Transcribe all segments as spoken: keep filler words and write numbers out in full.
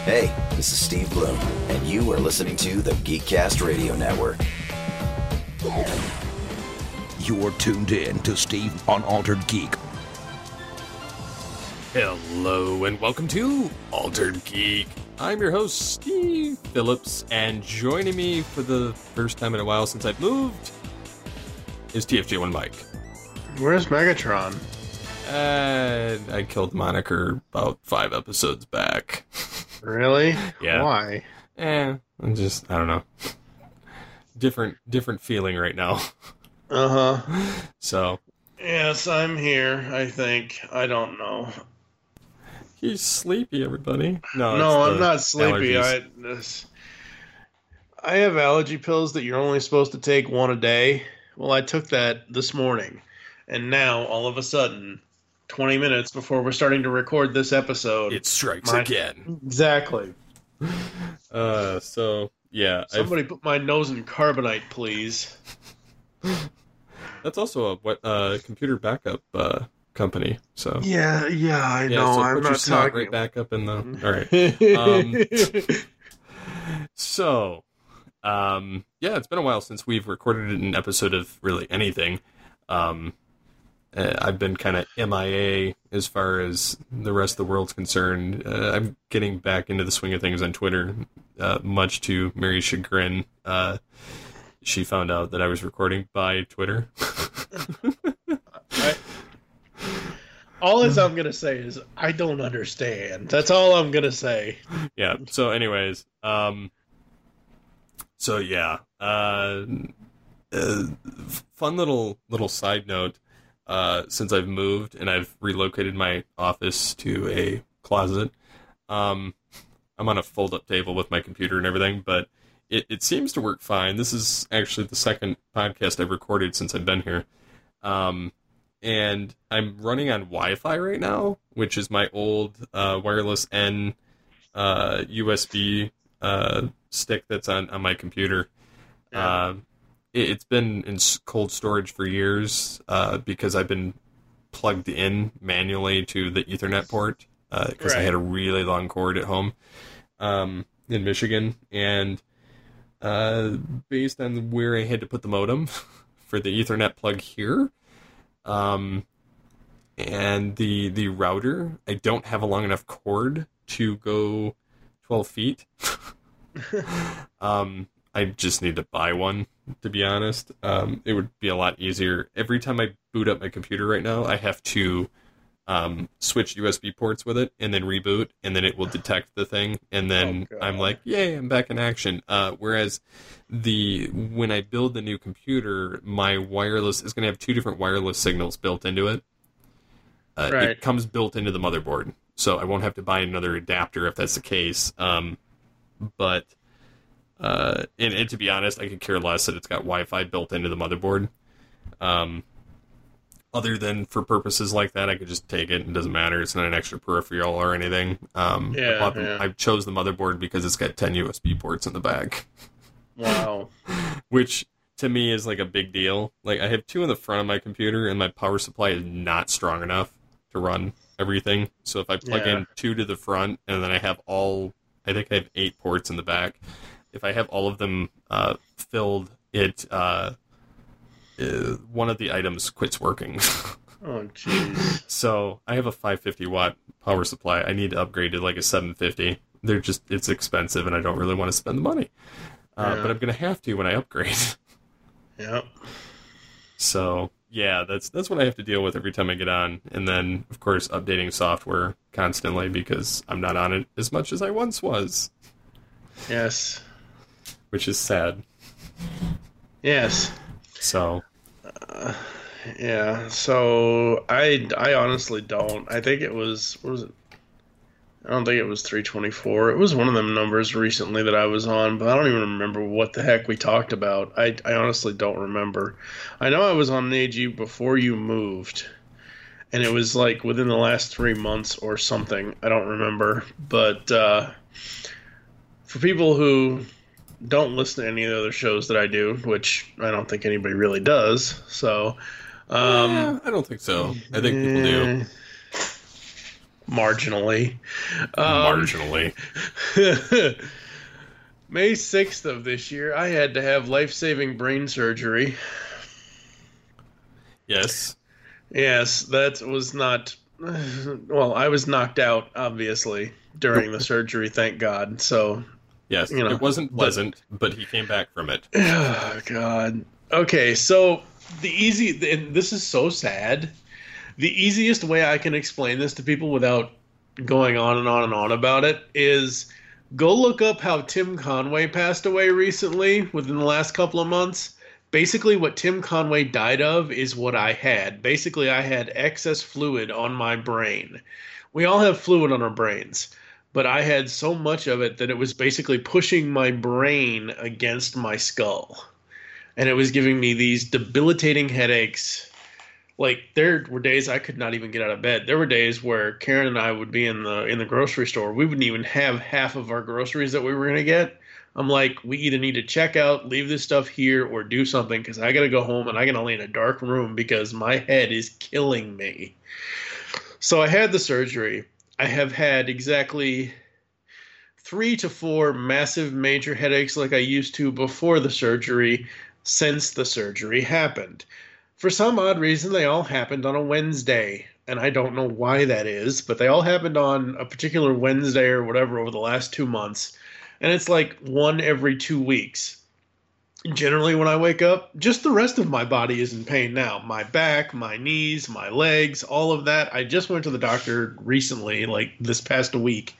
Hey, this is Steve Bloom, and you are listening to the Geekcast Radio Network. You're tuned in to Steve Unaltered Geek. Hello, and welcome to Altered Geek. I'm your host, Steve Phillips, and joining me for the first time in a while since I've moved is T F J one Mike. Where's Megatron? Uh, I killed Moniker about five episodes back. Really? Yeah. Why? Eh, I'm just, I don't know. Different, different feeling right now. Uh-huh. So. Yes, I'm here, I think. I don't know. He's sleepy, everybody. No, no, I'm not sleepy. Allergies. I this, I have allergy pills that you're only supposed to take one a day. Well, I took that this morning. And now, all of a sudden, twenty minutes before we're starting to record this episode... It strikes my, again. Exactly. Uh, so, yeah. Somebody I've, put my nose in carbonite, please. That's also a what uh, computer backup uh, company. So Yeah, yeah, I yeah, know. so I'm put not your snot talking... right back up in the... All right. Um, so, um, yeah, it's been a while since we've recorded an episode of really anything. Um... Uh, I've been kind of M I A as far as the rest of the world's concerned. Uh, I'm getting back into the swing of things on Twitter, uh, much to Mary's chagrin. Uh, she found out that I was recording by Twitter. I, all is I'm going to say is, I don't understand. That's all I'm going to say. Yeah, so anyways, um, so yeah, uh, uh, fun little little side note. Uh, since I've moved and I've relocated my office to a closet, um, I'm on a fold-up table with my computer and everything, but it, it seems to work fine. This is actually the second podcast I've recorded since I've been here. Um, and I'm running on Wi-Fi right now, which is my old uh, wireless N uh, U S B uh, stick that's on, on my computer. Yeah. Uh, It's been in cold storage for years uh, because I've been plugged in manually to the Ethernet port because uh, right. I had a really long cord at home um, in Michigan. And uh, based on where I had to put the modem for the Ethernet plug here um, and the the router, I don't have a long enough cord to go twelve feet. um, I just need to buy one. To be honest, um, it would be a lot easier. Every time I boot up my computer right now, I have to um, switch U S B ports with it and then reboot, and then it will detect the thing, and then oh, I'm like, yay, I'm back in action. Uh, whereas the when I build the new computer, my wireless is going to have two different wireless signals built into it. Uh, right. It comes built into the motherboard, so I won't have to buy another adapter if that's the case. Um, but Uh, and, and to be honest, I could care less that it's got Wi-Fi built into the motherboard. Um, other than for purposes like that, I could just take it. It doesn't matter. It's not an extra peripheral or anything. Um, yeah, I, bought yeah. the, I chose the motherboard because it's got ten U S B ports in the back. Wow. Which, to me, is like a big deal. Like, I have two in the front of my computer, and my power supply is not strong enough to run everything. So if I plug yeah. in two to the front, and then I have all... I think I have eight ports in the back. If I have all of them uh, filled, it uh, uh, one of the items quits working. Oh, jeez. So I have a five fifty watt power supply. I need to upgrade to like a seven fifty. They're just it's expensive, and I don't really want to spend the money. Uh, yeah. But I'm going to have to when I upgrade. Yep. So yeah, that's that's what I have to deal with every time I get on, and then of course updating software constantly because I'm not on it as much as I once was. Yes. Which is sad. Yes. So. Uh, yeah. So I, I honestly don't. I think it was. What was it? I don't think it was three twenty-four. It was one of them numbers recently that I was on, but I don't even remember what the heck we talked about. I, I honestly don't remember. I know I was on A G before you moved, and it was like within the last three months or something. I don't remember, but uh, for people who don't listen to any of the other shows that I do, which I don't think anybody really does. So, um, yeah, I don't think so. I think people do. marginally. Um, Marginally. May sixth of this year, I had to have life-saving brain surgery. Yes. Yes, that was not... Well, I was knocked out, obviously, during the surgery, thank God, so... Yes, You know, it wasn't pleasant, but, but he came back from it. Oh, God. Okay, so the easy... And this is so sad. The easiest way I can explain this to people without going on and on and on about it is go look up how Tim Conway passed away recently within the last couple of months. Basically, what Tim Conway died of is what I had. Basically, I had excess fluid on my brain. We all have fluid on our brains, but I had so much of it that it was basically pushing my brain against my skull. And it was giving me these debilitating headaches. Like, there were days I could not even get out of bed. There were days where Karen and I would be in the in the grocery store. We wouldn't even have half of our groceries that we were going to get. I'm like, we either need to check out, leave this stuff here, or do something, because I got to go home and I got to lay in a dark room because my head is killing me. So I had the surgery. I have had exactly three to four massive major headaches like I used to before the surgery since the surgery happened. For some odd reason, they all happened on a Wednesday, and I don't know why that is, but they all happened on a particular Wednesday or whatever over the last two months. And it's like one every two weeks. Generally, when I wake up, just the rest of my body is in pain now. My back, my knees, my legs, all of that. I just went to the doctor recently, like this past week.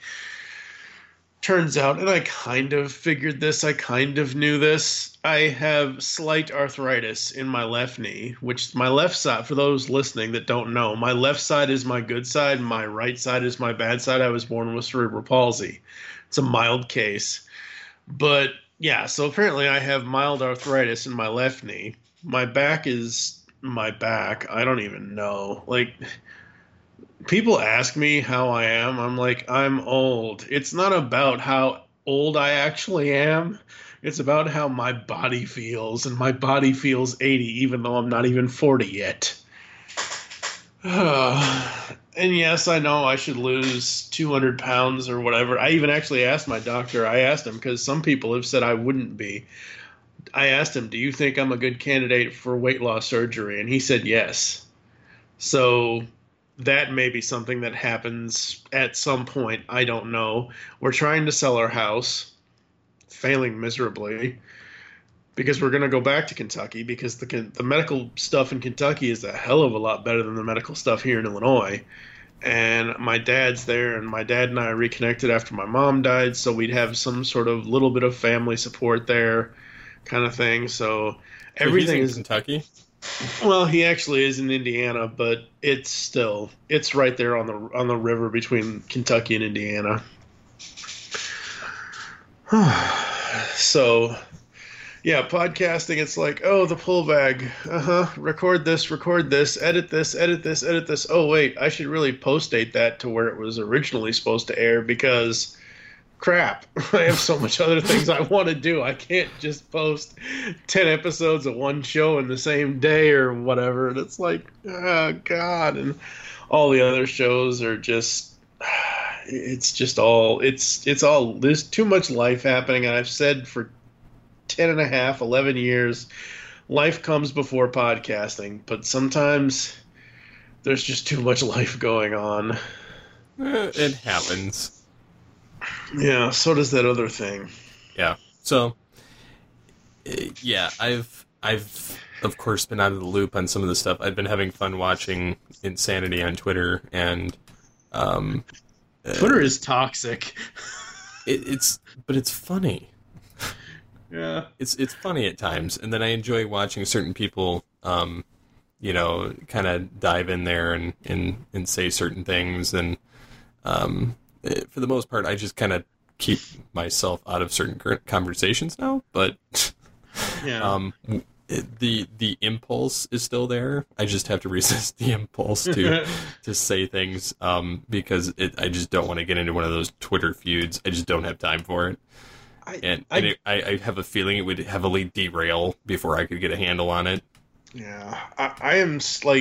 Turns out, and I kind of figured this, I kind of knew this, I have slight arthritis in my left knee, which my left side, for those listening that don't know, my left side is my good side, my right side is my bad side. I was born with cerebral palsy. It's a mild case. But yeah, so apparently I have mild arthritis in my left knee. My back is my back. I don't even know. Like, people ask me how I am. I'm like, I'm old. It's not about how old I actually am. It's about how my body feels. And my body feels eighty, even though I'm not even forty yet. And yes, I know I should lose two hundred pounds or whatever. I even actually asked my doctor. I asked him because some people have said I wouldn't be. I asked him, do you think I'm a good candidate for weight loss surgery? And he said yes. So that may be something that happens at some point. I don't know. We're trying to sell our house, failing miserably, because we're going to go back to Kentucky because the the medical stuff in Kentucky is a hell of a lot better than the medical stuff here in Illinois. And my dad's there, and my dad and I reconnected after my mom died, so we'd have some sort of little bit of family support there kind of thing. So everything so he's is in Kentucky. Well, he actually is in Indiana, but it's still it's right there on the on the river between Kentucky and Indiana. So yeah, podcasting, it's like, oh, the pull bag. Uh-huh. Record this, record this, edit this, edit this, edit this. Oh, wait, I should really post-date that to where it was originally supposed to air because, crap, I have so much other things I want to do. I can't just post ten episodes of one show in the same day or whatever. And it's like, oh, God. And all the other shows are just, it's just all, it's, it's all, there's too much life happening. And I've said for ten and a half, eleven years, life comes before podcasting, but sometimes there's just too much life going on. Eh, it happens. Yeah, so does that other thing. Yeah. So, eh, yeah, I've, I've, of course, been out of the loop on some of the stuff. I've been having fun watching Insanity on Twitter, and, um... Twitter uh, is toxic. it, it's, but it's funny. Yeah, it's it's funny at times, and then I enjoy watching certain people, um, you know, kind of dive in there and, and, and say certain things, and um, for the most part, I just kind of keep myself out of certain conversations now. But yeah, um, the the impulse is still there. I just have to resist the impulse to to say things um, because it, I just don't want to get into one of those Twitter feuds. I just don't have time for it. I, and I, and it, I, I have a feeling it would heavily derail before I could get a handle on it. Yeah, I, I am like,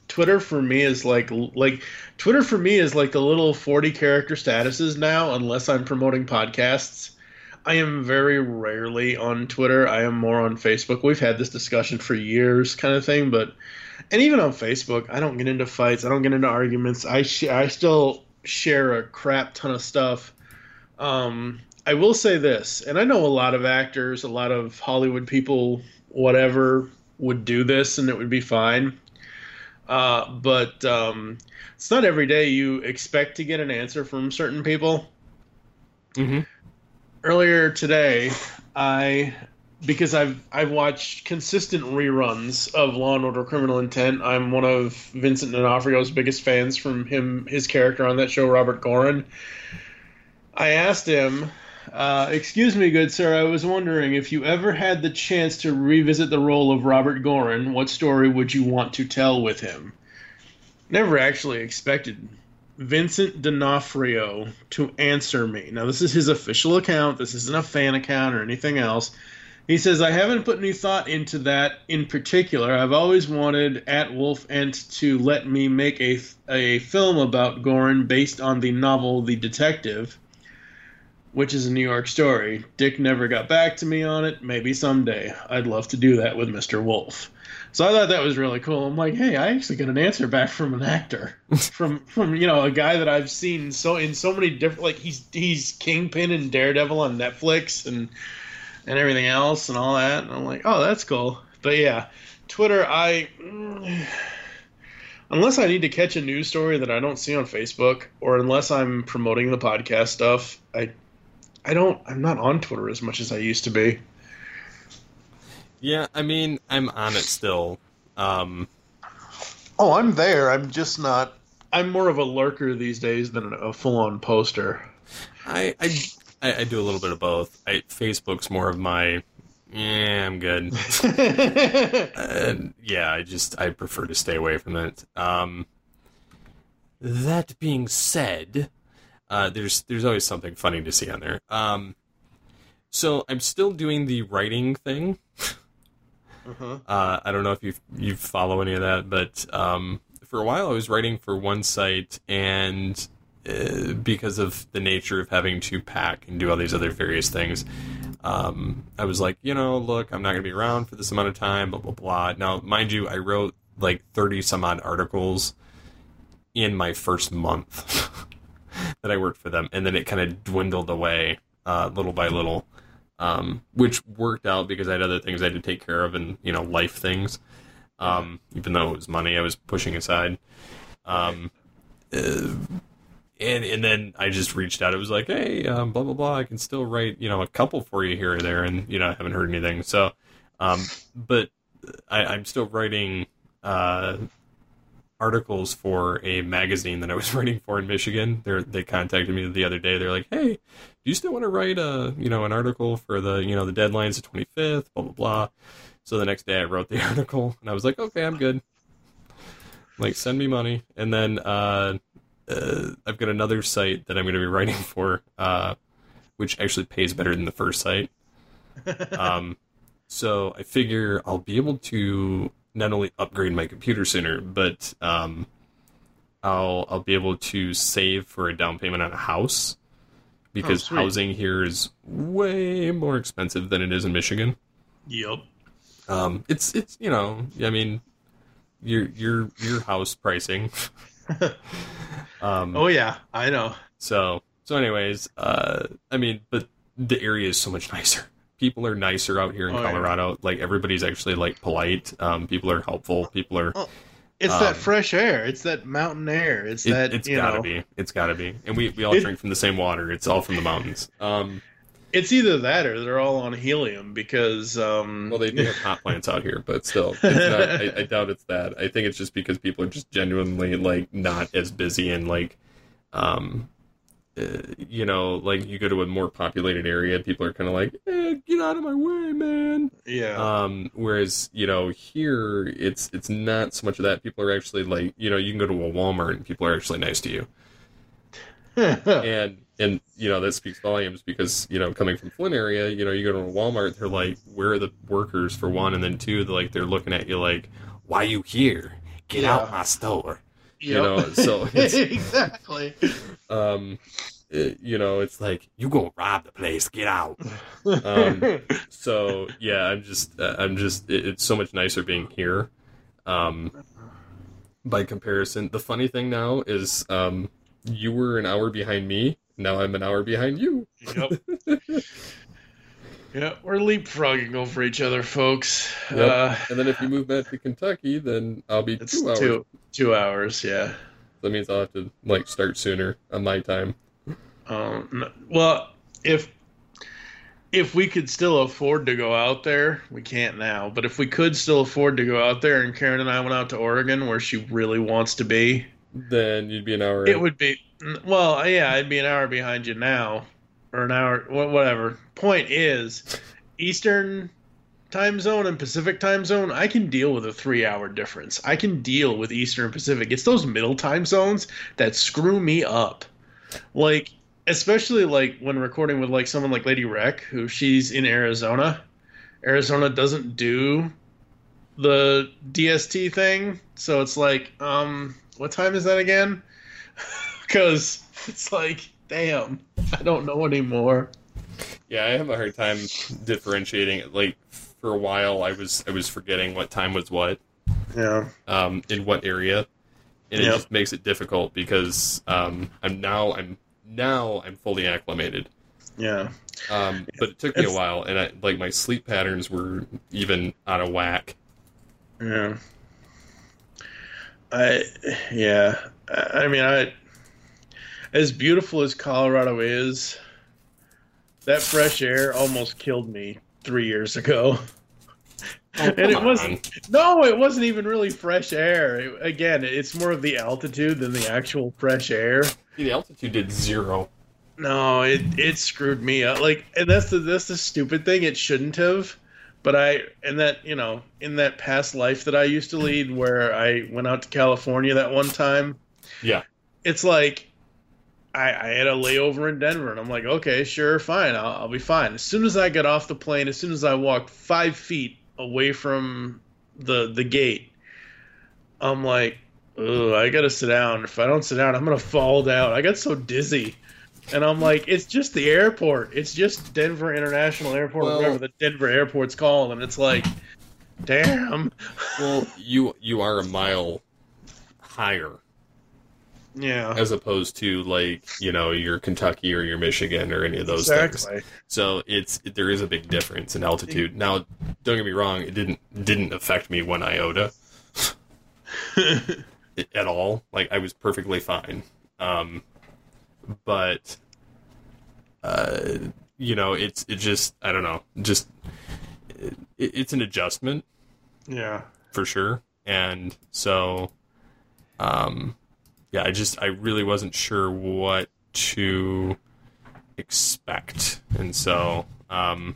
Twitter for me is like like Twitter for me is like the little forty character statuses now, unless I'm promoting podcasts. I am very rarely on Twitter. I am more on Facebook. We've had this discussion for years, kind of thing. But and even on Facebook, I don't get into fights. I don't get into arguments. I sh- I still share a crap ton of stuff. Um, I will say this, and I know a lot of actors, a lot of Hollywood people, whatever, would do this, and it would be fine. Uh, but um, it's not every day you expect to get an answer from certain people. Mm-hmm. Earlier today, I because I've I've watched consistent reruns of Law and Order: Criminal Intent. I'm one of Vincent D'Onofrio's biggest fans from him, his character on that show, Robert Gorin. I asked him, uh, "Excuse me, good sir, I was wondering if you ever had the chance to revisit the role of Robert Gorin, what story would you want to tell with him?" Never actually expected Vincent D'Onofrio to answer me. Now, this is his official account. This isn't a fan account or anything else. He says, "I haven't put any thought into that in particular. I've always wanted at Wolf Ent to let me make a, a film about Gorin based on the novel The Detective, which is a New York story. Dick never got back to me on it. Maybe someday. I'd love to do that with Mister Wolf." So I thought that was really cool. I'm like, hey, I actually got an answer back from an actor, from from you know a guy that I've seen so in so many different, like he's he's Kingpin and Daredevil on Netflix and and everything else and all that. And I'm like, oh, that's cool. But yeah, Twitter, I unless I need to catch a news story that I don't see on Facebook, or unless I'm promoting the podcast stuff, I I don't I'm not on Twitter as much as I used to be. Yeah, I mean, I'm on it still. Um, oh, I'm there. I'm just not. I'm more of a lurker these days than a full-on poster. I, I I do a little bit of both. I, Facebook's more of my, yeah, I'm good. And yeah, I just I prefer to stay away from it. Um, that being said, uh, there's there's always something funny to see on there. Um, so I'm still doing the writing thing. Uh-huh. Uh, I don't know if you you follow any of that, but um, for a while I was writing for one site, and uh, because of the nature of having to pack and do all these other various things, um, I was like, you know, look, I'm not going to be around for this amount of time, blah, blah, blah. Now, mind you, I wrote like thirty some odd articles in my first month that I worked for them, and then it kind of dwindled away uh, little by little. Um, which worked out because I had other things I had to take care of and, you know, life things. Um, even though it was money I was pushing aside. Um, uh, and, and then I just reached out. It was like, hey, um, blah, blah, blah. I can still write, you know, a couple for you here or there. And, you know, I haven't heard anything. So, um, but I, I'm still writing, uh, articles for a magazine that I was writing for in Michigan. They they contacted me the other day. They're like, "Hey, do you still want to write a you know an article for the you know the deadline's the twenty-fifth, blah blah blah." So the next day I wrote the article, and I was like, "Okay, I'm good. Like, send me money." And then uh, uh, I've got another site that I'm going to be writing for, uh, which actually pays better than the first site. um, so I figure I'll be able to not only upgrade my computer sooner, but um, I'll I'll be able to save for a down payment on a house, because oh, housing here is way more expensive than it is in Michigan. Yep. Um, it's it's you know I mean your your your house pricing. um, oh yeah, I know. So so anyways, uh, I mean, but the area is so much nicer. People are nicer out here in oh, Colorado. Yeah. Like, everybody's actually, like, polite. Um, people are helpful. People are... Oh, it's um, that fresh air. It's that mountain air. It's it, that, It's you gotta know. be. It's gotta be. And we, we all it, drink from the same water. It's all from the mountains. Um, it's either that or they're all on helium, because... Um... Well, they do have hot plants out here, but still. It's not, I, I doubt it's that. I think it's just because people are just genuinely, like, not as busy and, like... Um, Uh, you know, like, you go to a more populated area, people are kind of like, eh, get out of my way, man. Yeah. Um, whereas, you know, here, it's it's not so much of that. People are actually, like, you know, you can go to a Walmart and people are actually nice to you. and, and you know, that speaks volumes because, you know, coming from Flint area, you know, you go to a Walmart, they're like, where are the workers, for one? And then two, they're like, they're looking at you like, why you here? get Yeah. out my store. Yep. You know, so it's, exactly. um, it- you know, it's like, you gonna rob the place, get out. Um, so yeah, I'm just, uh, I'm just, it, it's so much nicer being here. Um, by comparison, the funny thing now is, um, you were an hour behind me. Now I'm an hour behind you. Yep. Yeah, we're leapfrogging over each other, folks. Yep. Uh, And then if you move back to Kentucky, then I'll be it's two hours. two two hours. Yeah. That means I'll have to like start sooner on my time. Um. no- Well, if if we could still afford to go out there, we can't now. But if we could still afford to go out there, and Karen and I went out to Oregon, where she really wants to be, Then you'd be an hour. it in. would be. Well, yeah, I'd be an hour behind you now, or an hour, wha- whatever. Point is, Eastern time zone and Pacific time zone, I can deal with a three-hour difference. I can deal with Eastern and Pacific. It's those middle time zones that screw me up. Like, especially like when recording with like someone like Lady Rec, who she's in Arizona. Arizona doesn't do the D S T thing, so it's like, um, what time is that again? Because it's like, damn, I don't know anymore. Yeah, I have a hard time differentiating it. Like for a while, I was I was forgetting what time was what, Yeah. um, in what area, and it Yep. just makes it difficult because um, I'm now I'm now I'm fully acclimated. Yeah. Um, but it took me a It's- while, and I, like my sleep patterns were even out of whack. Yeah. I yeah. I I mean, I as beautiful as Colorado is, that fresh air almost killed me three years ago. And it come wasn't. No, it wasn't even really fresh air. It- again, it's more of the altitude than the actual fresh air. See, the altitude did zero. No, it it screwed me up. Like, and that's the that's the stupid thing. It shouldn't have. But I, and that, you know, in that past life that I used to lead, where I went out to California that one time, Yeah. it's like I, I had a layover in Denver, and I'm like, okay, sure, fine, I'll, I'll be fine. As soon as I got off the plane, as soon as I walked five feet away from the the gate, I'm like, ugh, I gotta sit down. If I don't sit down, I'm gonna fall down. I got so dizzy. And I'm like, it's just the airport. It's just Denver International Airport, Well- or whatever the Denver airport's called. And it's like, damn. Well, you you are a mile higher Yeah. as opposed to like you know your Kentucky or your Michigan or any of those things. Exactly. So it's it, there is a big difference in altitude. Now, don't get me wrong; it didn't didn't affect me one iota at all. Like I was perfectly fine. Um, but uh, you know, it's it just I don't know, just it, it's an adjustment Yeah. for sure. And so, um, yeah, I just I really wasn't sure what to expect, and so um,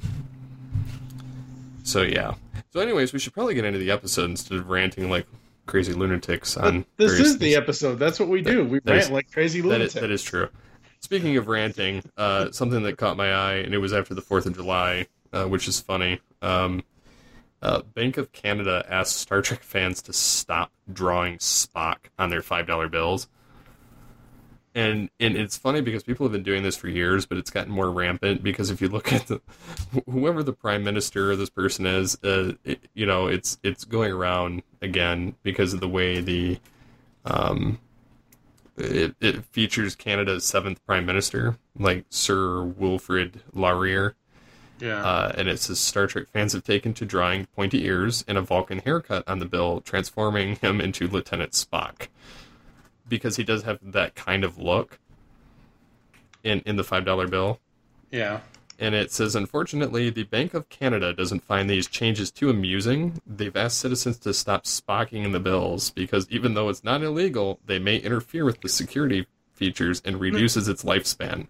so yeah. So, anyways, we should probably get into the episode instead of ranting like crazy lunatics on. This various is the things. episode. That's what we do. We that rant is- like crazy That lunatics. is, that is true. Speaking of ranting, uh, something that caught my eye, and it was after the fourth of July, uh, which is funny. Um, uh, Bank of Canada asked Star Trek fans to stop drawing Spock on their five dollar bills. And and it's funny because people have been doing this for years, but it's gotten more rampant because if you look at the whoever the prime minister of this person is, uh, it, you know, it's it's going around again because of the way the um. It, it features Canada's seventh prime minister, like Sir Wilfrid Laurier, yeah. uh, and it says Star Trek fans have taken to drawing pointy ears and a Vulcan haircut on the bill, transforming him into Lieutenant Spock, because he does have that kind of look in in the five dollar bill. yeah. And it says, unfortunately, the Bank of Canada doesn't find these changes too amusing. They've asked citizens to stop spocking in the bills because even though it's not illegal, they may interfere with the security features and reduces its lifespan.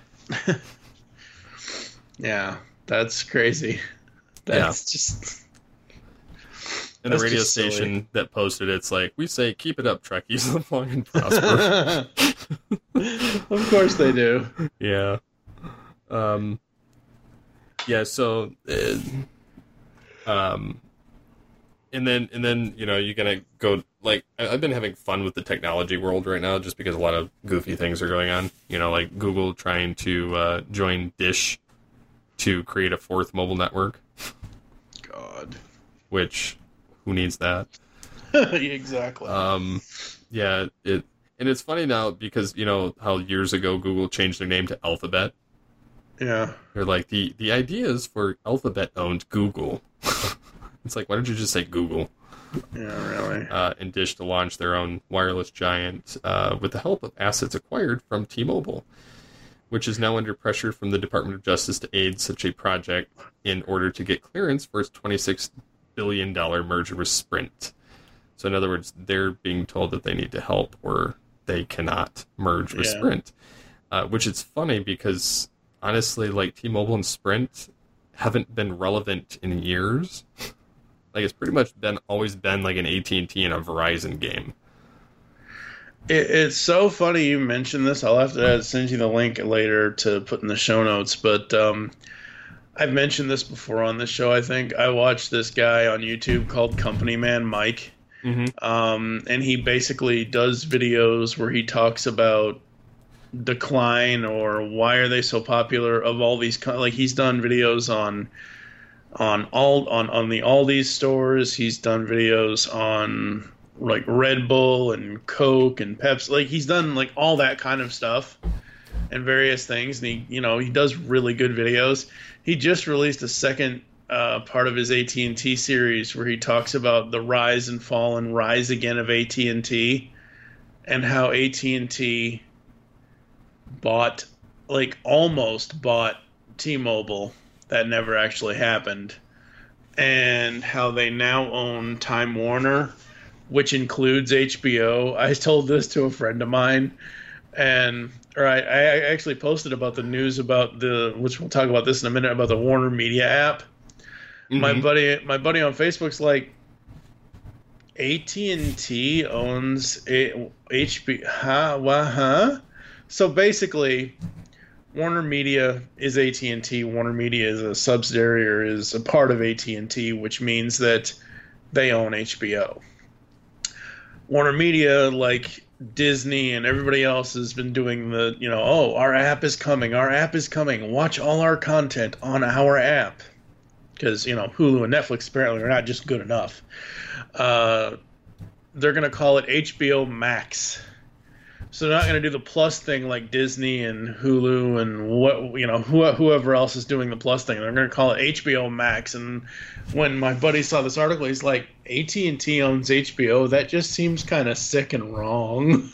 Yeah. That's crazy. That's just. And the That's radio just silly. station that posted it's like, we say, keep it up, Trekkies, live long and prosper. Of course they do. Yeah. Um. Yeah. So, uh, um, and then and then you know you're gonna go like, I've been having fun with the technology world right now just because a lot of goofy things are going on. You know, like Google trying to uh, join Dish to create a fourth mobile network. God. Which, who needs that? Exactly. Um, yeah, it and it's funny now because, you know, how years ago Google changed their name to Alphabet. Yeah. They're like, the, the ideas for Alphabet owned Google. It's like, why don't you just say Google? Yeah, really. Uh, and Dish to launch their own wireless giant uh, with the help of assets acquired from T-Mobile, which is now under pressure from the Department of Justice to aid such a project in order to get clearance for its twenty-six billion dollars merger with Sprint. So in other words, they're being told that they need to help or they cannot merge with Yeah. Sprint. Uh, which is funny because, honestly, like T-Mobile and Sprint haven't been relevant in years. Like, it's pretty much been always been like an A T and T and a Verizon game. It, it's so funny you mentioned this. I'll have to send you the link later to put in the show notes. But um, I've mentioned this before on this show, I think. I watched this guy on YouTube called Company Man Mike. Mm-hmm. Um, and he basically does videos where he talks about decline or why are they so popular of all these. Co- like, he's done videos on... On all on, on the Aldi's stores, he's done videos on like Red Bull and Coke and Pepsi. Like, he's done like all that kind of stuff and various things. And he, you know, he does really good videos. He just released a second uh, part of his A T and T series where he talks about the rise and fall and rise again of A T and T and how A T and T bought, like, almost bought T-Mobile. That never actually happened. And how they now own Time Warner, which includes H B O. I told this to a friend of mine, and or I, I actually posted about the news about the, which we'll talk about this in a minute, about the Warner Media app. Mm-hmm. My buddy, my buddy on Facebook's like, A T and T owns a, H B O. Huh? What? Huh? So basically, Warner Media is A T and T. Warner Media is a subsidiary or is a part of A T and T, which means that they own H B O. Warner Media, like Disney and everybody else, has been doing the, you know, oh, our app is coming, our app is coming, watch all our content on our app. Because, you know, Hulu and Netflix apparently are not just good enough. Uh, they're going to call it H B O Max. So they're not going to do the Plus thing like Disney and Hulu and what, you know, wh- whoever else is doing the Plus thing. They're going to call it H B O Max. And when my buddy saw this article, he's like, A T and T owns H B O. That just seems kind of sick and wrong.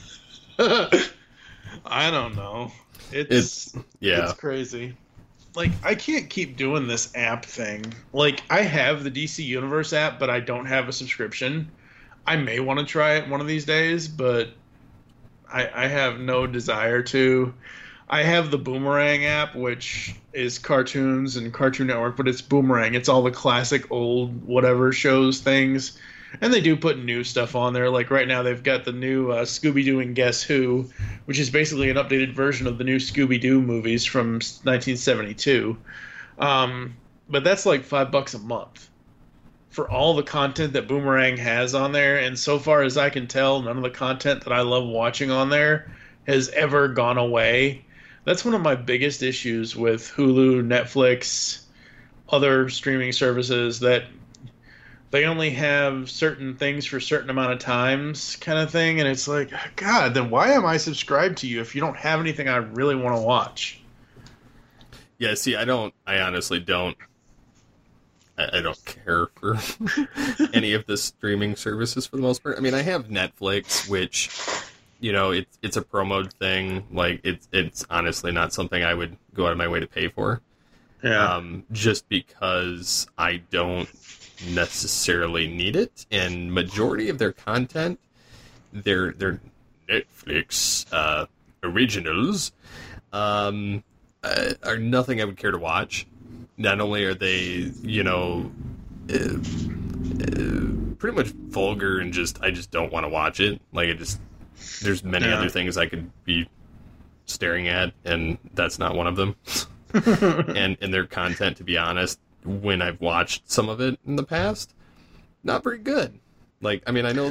I don't know. It's, It's yeah. It's crazy. Like, I can't keep doing this app thing. Like, I have the D C Universe app, but I don't have a subscription. I may want to try it one of these days, but I, I have no desire to. I have the Boomerang app, which is cartoons and Cartoon Network, but it's Boomerang. It's all the classic old whatever shows things. And they do put new stuff on there. Like right now they've got the new uh, Scooby-Doo and Guess Who, which is basically an updated version of the new Scooby-Doo movies from nineteen seventy-two. Um, but that's like five bucks a month for all the content that Boomerang has on there. And so far as I can tell, none of the content that I love watching on there has ever gone away. That's one of my biggest issues with Hulu, Netflix, other streaming services, that they only have certain things for certain amount of times kind of thing. And it's like, God, then why am I subscribed to you if you don't have anything I really want to watch? Yeah, see, I don't, I honestly don't, I, I don't care for any of the streaming services for the most part. I mean, I have Netflix, which, you know, it's it's a promoted thing. Like, it's, it's honestly not something I would go out of my way to pay for. Yeah. Um, just because I don't necessarily need it, and majority of their content, their their Netflix uh, originals, um, uh, are nothing I would care to watch. Not only are they, you know, uh, uh, pretty much vulgar and just I just don't want to watch it. Like, it just there's many Yeah. other things I could be staring at, and that's not one of them. and and their content, to be honest, when I've watched some of it in the past, not very good. Like, I mean, I know that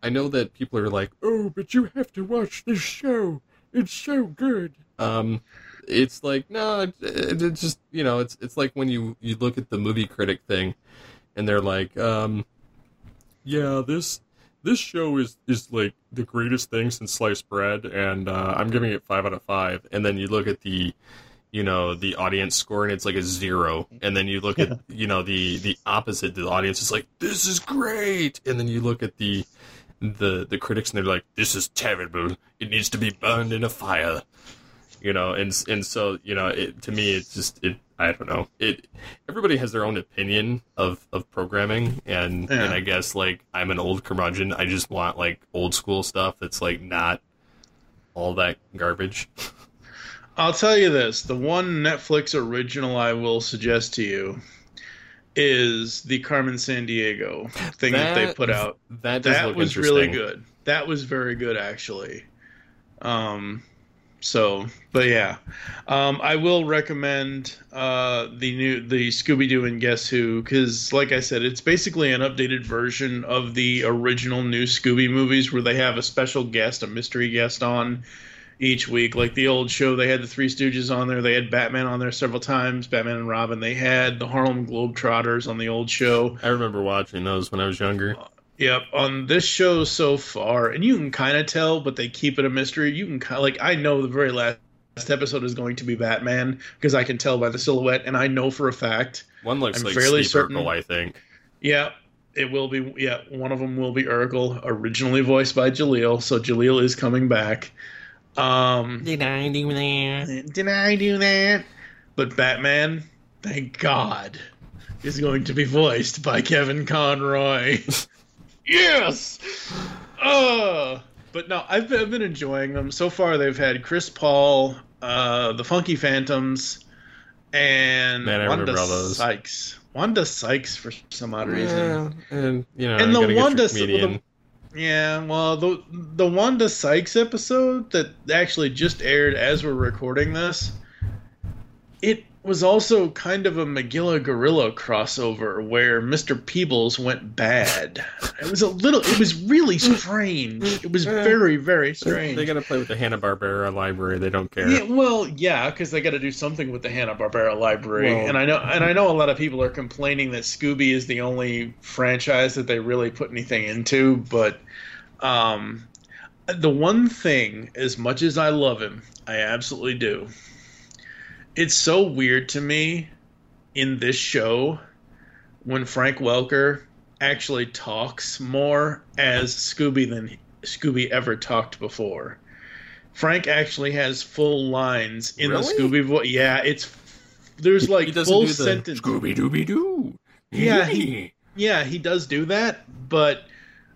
I know that people are like, oh, but you have to watch this show. It's so good. Um, it's like, no, it, it, it's just, you know, it's it's like when you, you look at the movie critic thing, and they're like, um, yeah, this this show is, is like the greatest thing since sliced bread, and uh, I'm giving it five out of five. And then you look at the, you know, the audience score, and it's like a zero. And then you look at, you know, the the opposite. The audience is like, this is great. And then you look at the the the critics, and they're like, this is terrible. It needs to be burned in a fire. You know, and and so, you know, it, to me, it's just, it, I don't know. It, everybody has their own opinion of, of programming, and, yeah. and I guess, like, I'm an old curmudgeon. I just want, like, old school stuff that's, like, not all that garbage. I'll tell you this. The one Netflix original I will suggest to you is the Carmen Sandiego thing that, that they put out. That, does that look was really good. That was very good, actually. Um... So, but yeah, um, I will recommend uh, the new the Scooby-Doo and Guess Who, because, like I said, it's basically an updated version of the original new Scooby movies, where they have a special guest, a mystery guest on each week. Like the old show, they had the Three Stooges on there, they had Batman on there several times, Batman and Robin. They had the Harlem Globetrotters on the old show. I remember watching those when I was younger. Yep, on this show so far, and you can kind of tell, but they keep it a mystery. You can kind of, like, I know the very last episode is going to be Batman, because I can tell by the silhouette, and I know for a fact. One looks I'm like fairly Steve certain, Urkel, I think. Yeah, it will be. Yeah, one of them will be Urkel, originally voiced by Jaleel, so Jaleel is coming back. Um, Did I do that? Did I do that? But Batman, thank God, is going to be voiced by Kevin Conroy. Yes! Uh, but no, I've been, I've been enjoying them. So far, they've had Chris Paul, uh, the Funky Phantoms, and Man, I Wanda remember all those. Sykes. Wanda Sykes, for some odd reason. Yeah, and, you know, And you the gotta get your Wanda... comedian. The, yeah, well, the, the Wanda Sykes episode that actually just aired as we're recording this, it was also kind of a Magilla Gorilla crossover where Mister Peebles went bad. It was a little, it was really strange. It was very, very strange. They got to play with the Hanna-Barbera library. They don't care. Yeah, well, yeah, because they got to do something with the Hanna-Barbera library. Well, and I know, and I know a lot of people are complaining that Scooby is the only franchise that they really put anything into. But um, the one thing, as much as I love him, I absolutely do. It's so weird to me in this show when Frank Welker actually talks more as Scooby than Scooby ever talked before. Frank actually has full lines in Really? the Scooby voice. Yeah, it's there's like he doesn't full do the sentence. Scooby Dooby Doo. Yeah, he, yeah, he does do that, but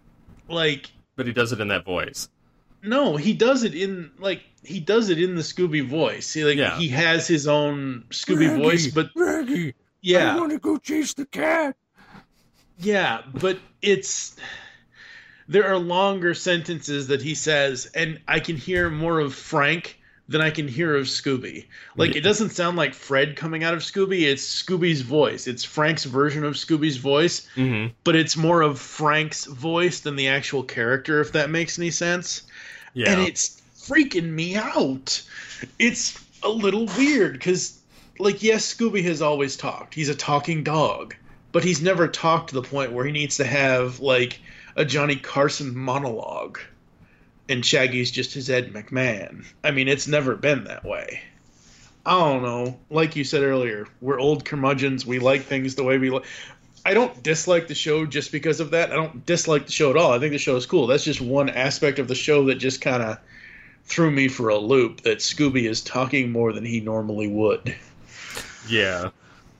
like, but he does it in that voice. no, he does it in like he does it in the Scooby voice. He like Yeah. he has his own Scooby Raggy, voice, but Raggy, yeah, I want to go chase the cat. yeah, but it's there are longer sentences that he says, and I can hear more of Frank than I can hear of Scooby. Like, Yeah. it doesn't sound like Fred coming out of Scooby. It's Scooby's voice. It's Frank's version of Scooby's voice, Mm-hmm. but it's more of Frank's voice than the actual character, if that makes any sense. Yeah. And it's freaking me out. It's a little weird because, like, yes, Scooby has always talked. He's a talking dog, but he's never talked to the point where he needs to have, like, a Johnny Carson monologue. And Shaggy's just his Ed McMahon. I mean, it's never been that way. I don't know. Like you said earlier, we're old curmudgeons. We like things the way we like. I don't dislike the show just because of that. I don't dislike the show at all. I think the show is cool. That's just one aspect of the show that just kind of threw me for a loop, that Scooby is talking more than he normally would. Yeah.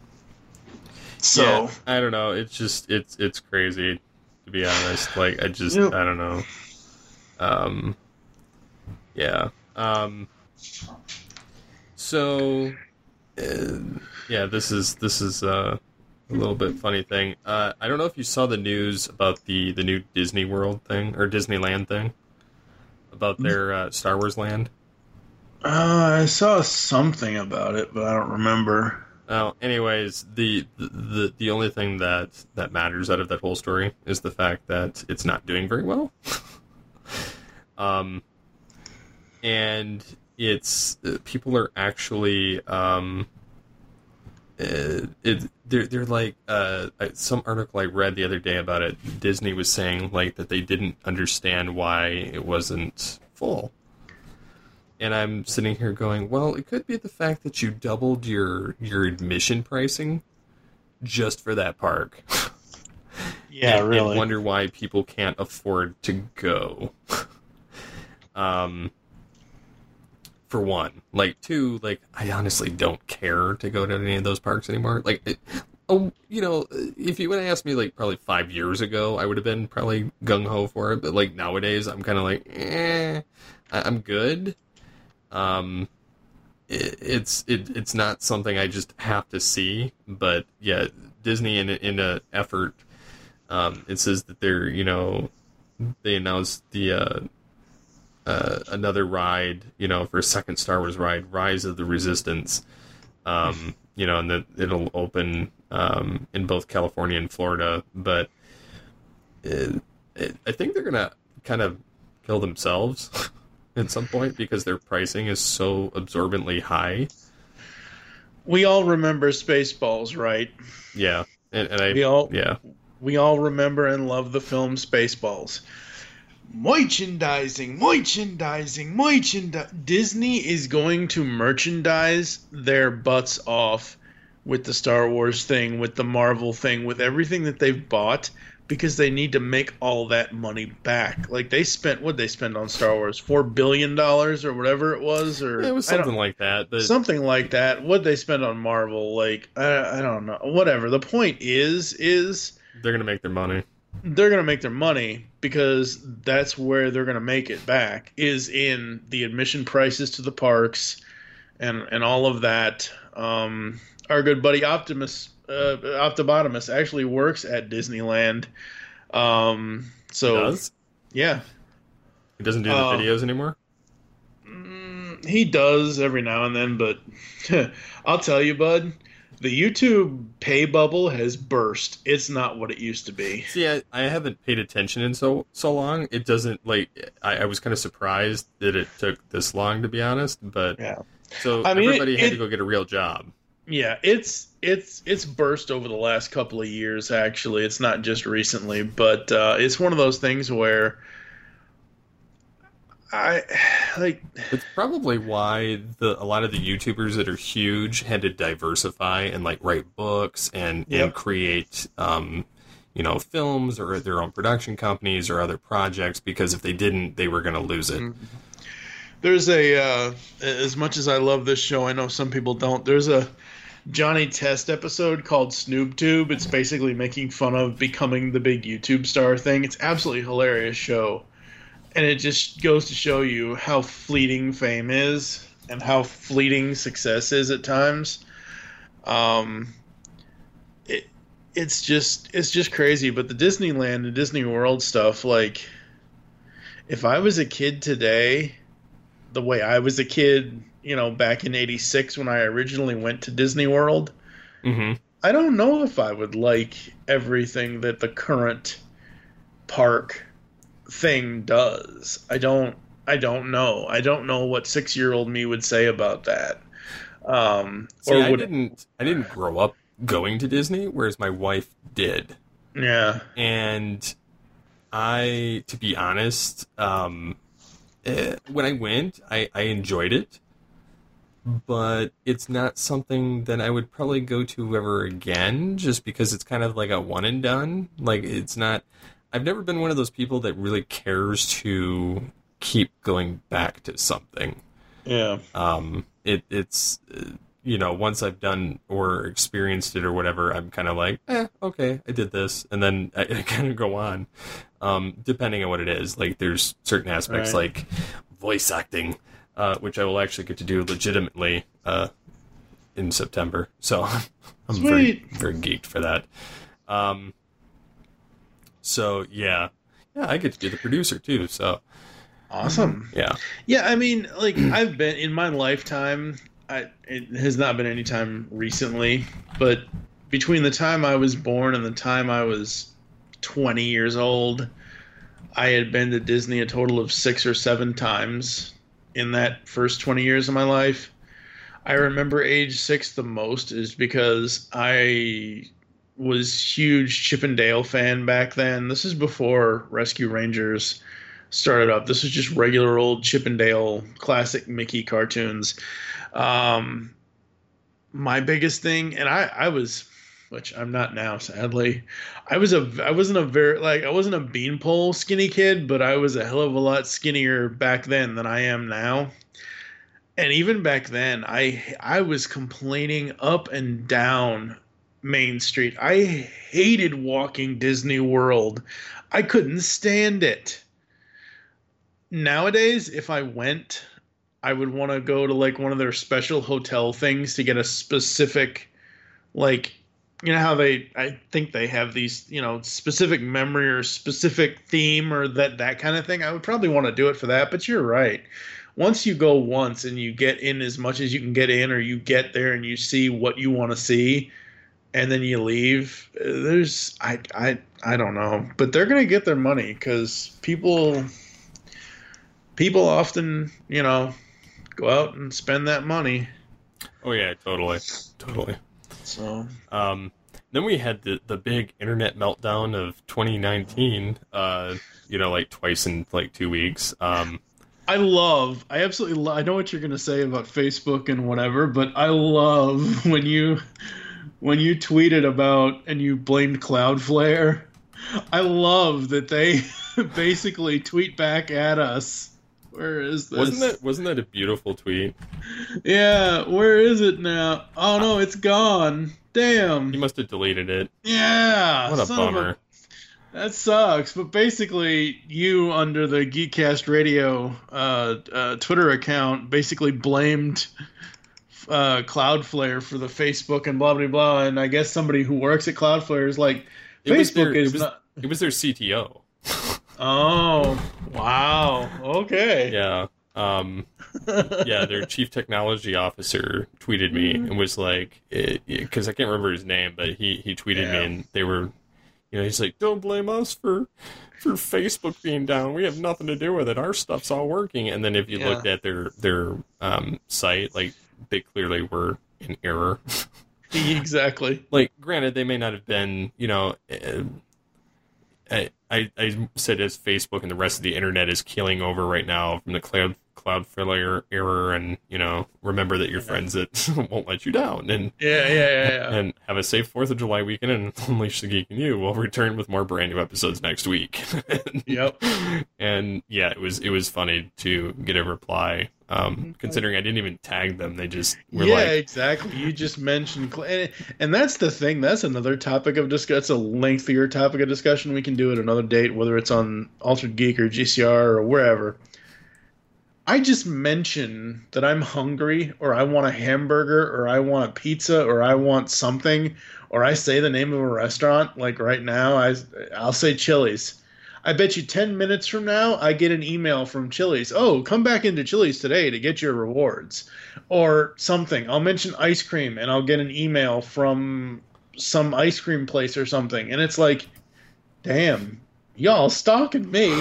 So, Yeah, I don't know. It's just it's it's crazy, to be honest. Like, I just Yep. I don't know. Um. Yeah. Um. So, uh, yeah. This is this is uh, a little bit funny thing. Uh, I don't know if you saw the news about the the new Disney World thing or Disneyland thing about their uh, Star Wars land. uh, I saw something about it, but I don't remember. Well, anyways, the, the the only thing that that matters out of that whole story is the fact that it's not doing very well. um, and it's uh, people are actually um, uh, it they're they're like uh some article I read the other day about it. Disney was saying like that they didn't understand why it wasn't full. And I'm sitting here going, well, it could be the fact that you doubled your your admission pricing just for that park. Yeah, and, really. And wonder why people can't afford to go. um, for one. Like, two, like, I honestly don't care to go to any of those parks anymore. Like, it, oh, you know, if you would have asked me, like, probably five years ago, I would have been probably gung-ho for it. But, like, nowadays, I'm kind of like, eh, I- I'm good. Um, it, it's it, it's not something I just have to see, but yeah, Disney in in a effort, um, it says that they're you know they announced the uh, uh, another ride you know for a second Star Wars ride, Rise of the Resistance, um, you know, and that it'll open um, in both California and Florida, but it, it, I think they're gonna kind of kill themselves. At some point, because their pricing is so absorbently high. We all remember Spaceballs, right? Yeah, and, and I We all, yeah we all remember and love the film Spaceballs. Merchandising, merchandising, merchandising. Disney is going to merchandise their butts off with the Star Wars thing, with the Marvel thing, with everything that they've bought. Because they need to make all that money back. Like, they spent, what'd they spend on Star Wars? Four billion dollars or whatever it was? Or it was something like that. But something like that. What'd they spend on Marvel? Like, I, I don't know. Whatever. The point is, is... they're going to make their money. They're going to make their money because that's where they're going to make it back, is in the admission prices to the parks and, and all of that. Um, our good buddy Optimus... Uh, Optibotimus actually works at Disneyland. Um, so He does? Yeah. He doesn't do the Uh, videos anymore? Mm, he does every now and then, but I'll tell you, bud, the YouTube pay bubble has burst. It's not what it used to be. See, I, I haven't paid attention in so so long. It doesn't, like, I, I was kind of surprised that it took this long, to be honest. But, Yeah. so I mean, everybody it- had it- to go get a real job. Yeah, it's it's it's burst over the last couple of years, actually. It's not just recently, but uh, it's one of those things where I like It's probably why the a lot of the YouTubers that are huge had to diversify and like write books and, Yep. and create um, you know, films or their own production companies or other projects, because if they didn't, they were going to lose it. There's a uh, as much as I love this show, I know some people don't. There's a Johnny Test episode called SnoobTube. It's basically making fun of becoming the big YouTube star thing. It's absolutely hilarious show, and it just goes to show you how fleeting fame is and how fleeting success is at times. Um, it it's just it's just crazy. But the Disneyland and Disney World stuff, like, if I was a kid today, the way I was a kid, you know, back in eighty-six when I originally went to Disney World, Mm-hmm. I don't know if I would like everything that the current park thing does. I don't I don't know. I don't know what six-year-old me would say about that. Um See, or I would didn't. I didn't grow up going to Disney, whereas my wife did. Yeah. And I, to be honest, um, eh, when I went, I, I enjoyed it, but it's not something that I would probably go to ever again, just because it's kind of like a one and done. Like, it's not, I've never been one of those people that really cares to keep going back to something. Yeah. Um, it, it's, uh, you know, once I've done or experienced it or whatever, I'm kind of like, eh, okay, I did this. And then I, I kind of go on, um, depending on what it is. Like, there's certain aspects Right. like voice acting, uh, which I will actually get to do legitimately, uh, in September. So I'm very, Sweet. very geeked for that. Um, so yeah, yeah, I get to be the producer too. So Awesome. yeah. Yeah, I mean, like, I've been in my lifetime, I, it has not been any time recently, but between the time I was born and the time I was twenty years old, I had been to Disney a total of six or seven times in that first twenty years of my life. I remember age six the most is because I was huge Chip and Dale fan back then. This is before Rescue Rangers started up. This was just regular old Chip and Dale classic Mickey cartoons. Um, my biggest thing, and I, I was, which I'm not now, sadly. I was a, I wasn't a very like I wasn't a beanpole skinny kid, but I was a hell of a lot skinnier back then than I am now. And even back then, I I was complaining up and down Main Street. I hated walking Disney World. I couldn't stand it. Nowadays, if I went, I would want to go to like one of their special hotel things to get a specific, like, you know how they, I think they have these, you know, specific memory or specific theme or that, that kind of thing. I would probably want to do it for that, but you're right. Once you go once and you get in as much as you can get in, or you get there and you see what you want to see, and then you leave, there's, I, I, I don't know, but they're going to get their money because people, people often, you know, go out and spend that money. Oh yeah, totally, totally. So, um, then we had the the big internet meltdown of twenty nineteen. Uh, you know, like twice in like two weeks. Um, I love, I absolutely love. I know what you're gonna say about Facebook and whatever, but I love when you when you tweeted about and you blamed Cloudflare. I love that they basically tweet back at us. Where is this? Wasn't that wasn't that a beautiful tweet? Yeah, where is it now? Oh no, it's gone. Damn. You must have deleted it. Yeah. What a bummer. A, that sucks. But basically, you under the Geekcast Radio uh, uh, Twitter account basically blamed uh, Cloudflare for the Facebook and blah blah blah. And I guess somebody who works at Cloudflare is like, it Facebook was their, is it was, not. It was their C T O. Oh, wow. Okay. Yeah. Um, yeah, their chief technology officer tweeted me and was like, because I can't remember his name, but he, he tweeted yeah. me and they were, you know, he's like, don't blame us for for Facebook being down. We have nothing to do with it. Our stuff's all working. And then if you yeah. looked at their, their um, site, like, they clearly were in error. Exactly. Like, granted, they may not have been, you know... Uh, I, I, I said as Facebook and the rest of the internet is keeling over right now from the cloud Cloudflare error, and you know, remember that your yeah. friends that won't let you down, and yeah, yeah, yeah, yeah, and have a safe Fourth of July weekend. And Unleash the Geek in You will return with more brand new episodes next week. and, yep. And yeah, it was it was funny to get a reply. Um, considering I didn't even tag them, they just were yeah, like, exactly. You just mentioned, and, and that's the thing. That's another topic of discussion. That's a lengthier topic of discussion. We can do it another date, whether it's on Altered Geek or G C R or wherever. I just mention that I'm hungry, or I want a hamburger, or I want a pizza, or I want something, or I say the name of a restaurant. Like right now, I I'll say Chili's. I bet you ten minutes from now, I get an email from Chili's. Oh, come back into Chili's today to get your rewards. Or something. I'll mention ice cream, and I'll get an email from some ice cream place or something. And it's like, damn, y'all stalking me.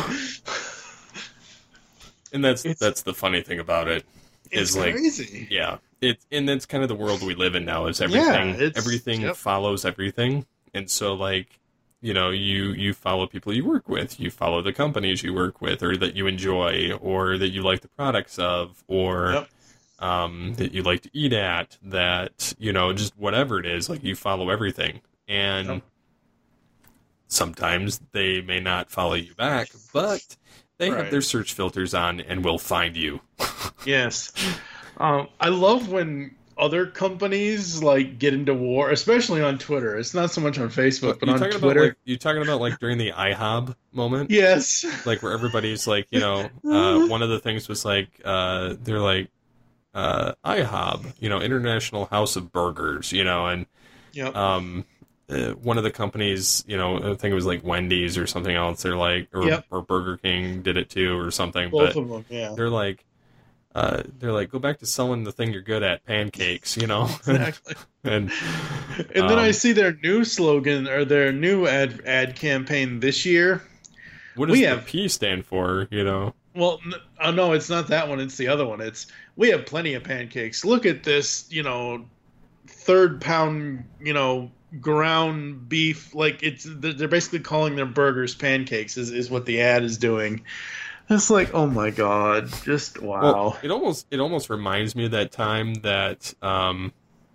And that's it's, that's the funny thing about it. It's is like, crazy. Yeah. It, and that's kind of the world we live in now, is everything, yeah, everything yep. follows everything. And so, like, you know, you, you follow people you work with, you follow the companies you work with, or that you enjoy, or that you like the products of, or yep. um, that you like to eat at, that, you know, just whatever it is, like, you follow everything. And yep. sometimes they may not follow you back, but they right. have their search filters on and will find you. Yes. Um, I love when other companies like get into war, especially on Twitter. It's not so much on Facebook, but you on talking Twitter. About, like, you talking about like during the IHOB moment? Yes. Like where everybody's like, you know, uh, one of the things was like, uh, they're like, uh, IHOB, you know, International House of Burgers, you know, and yep. um, uh, one of the companies, you know, I think it was like Wendy's or something else. They're like, or, yep. or Burger King did it too or something. Both but of them, yeah. They're like, uh, they're like, go back to selling the thing you're good at, pancakes, you know? Exactly. and and um, then I see their new slogan or their new ad ad campaign this year. what does we the have- P stand for, you know? Well, n- oh no, it's not that one. It's the other one. It's we have plenty of pancakes. Look at this, you know, third pound, you know, ground beef. Like it's they're basically calling their burgers pancakes. Is is what the ad is doing. It's like, oh my god, just wow. Well, it almost it almost reminds me of that time that um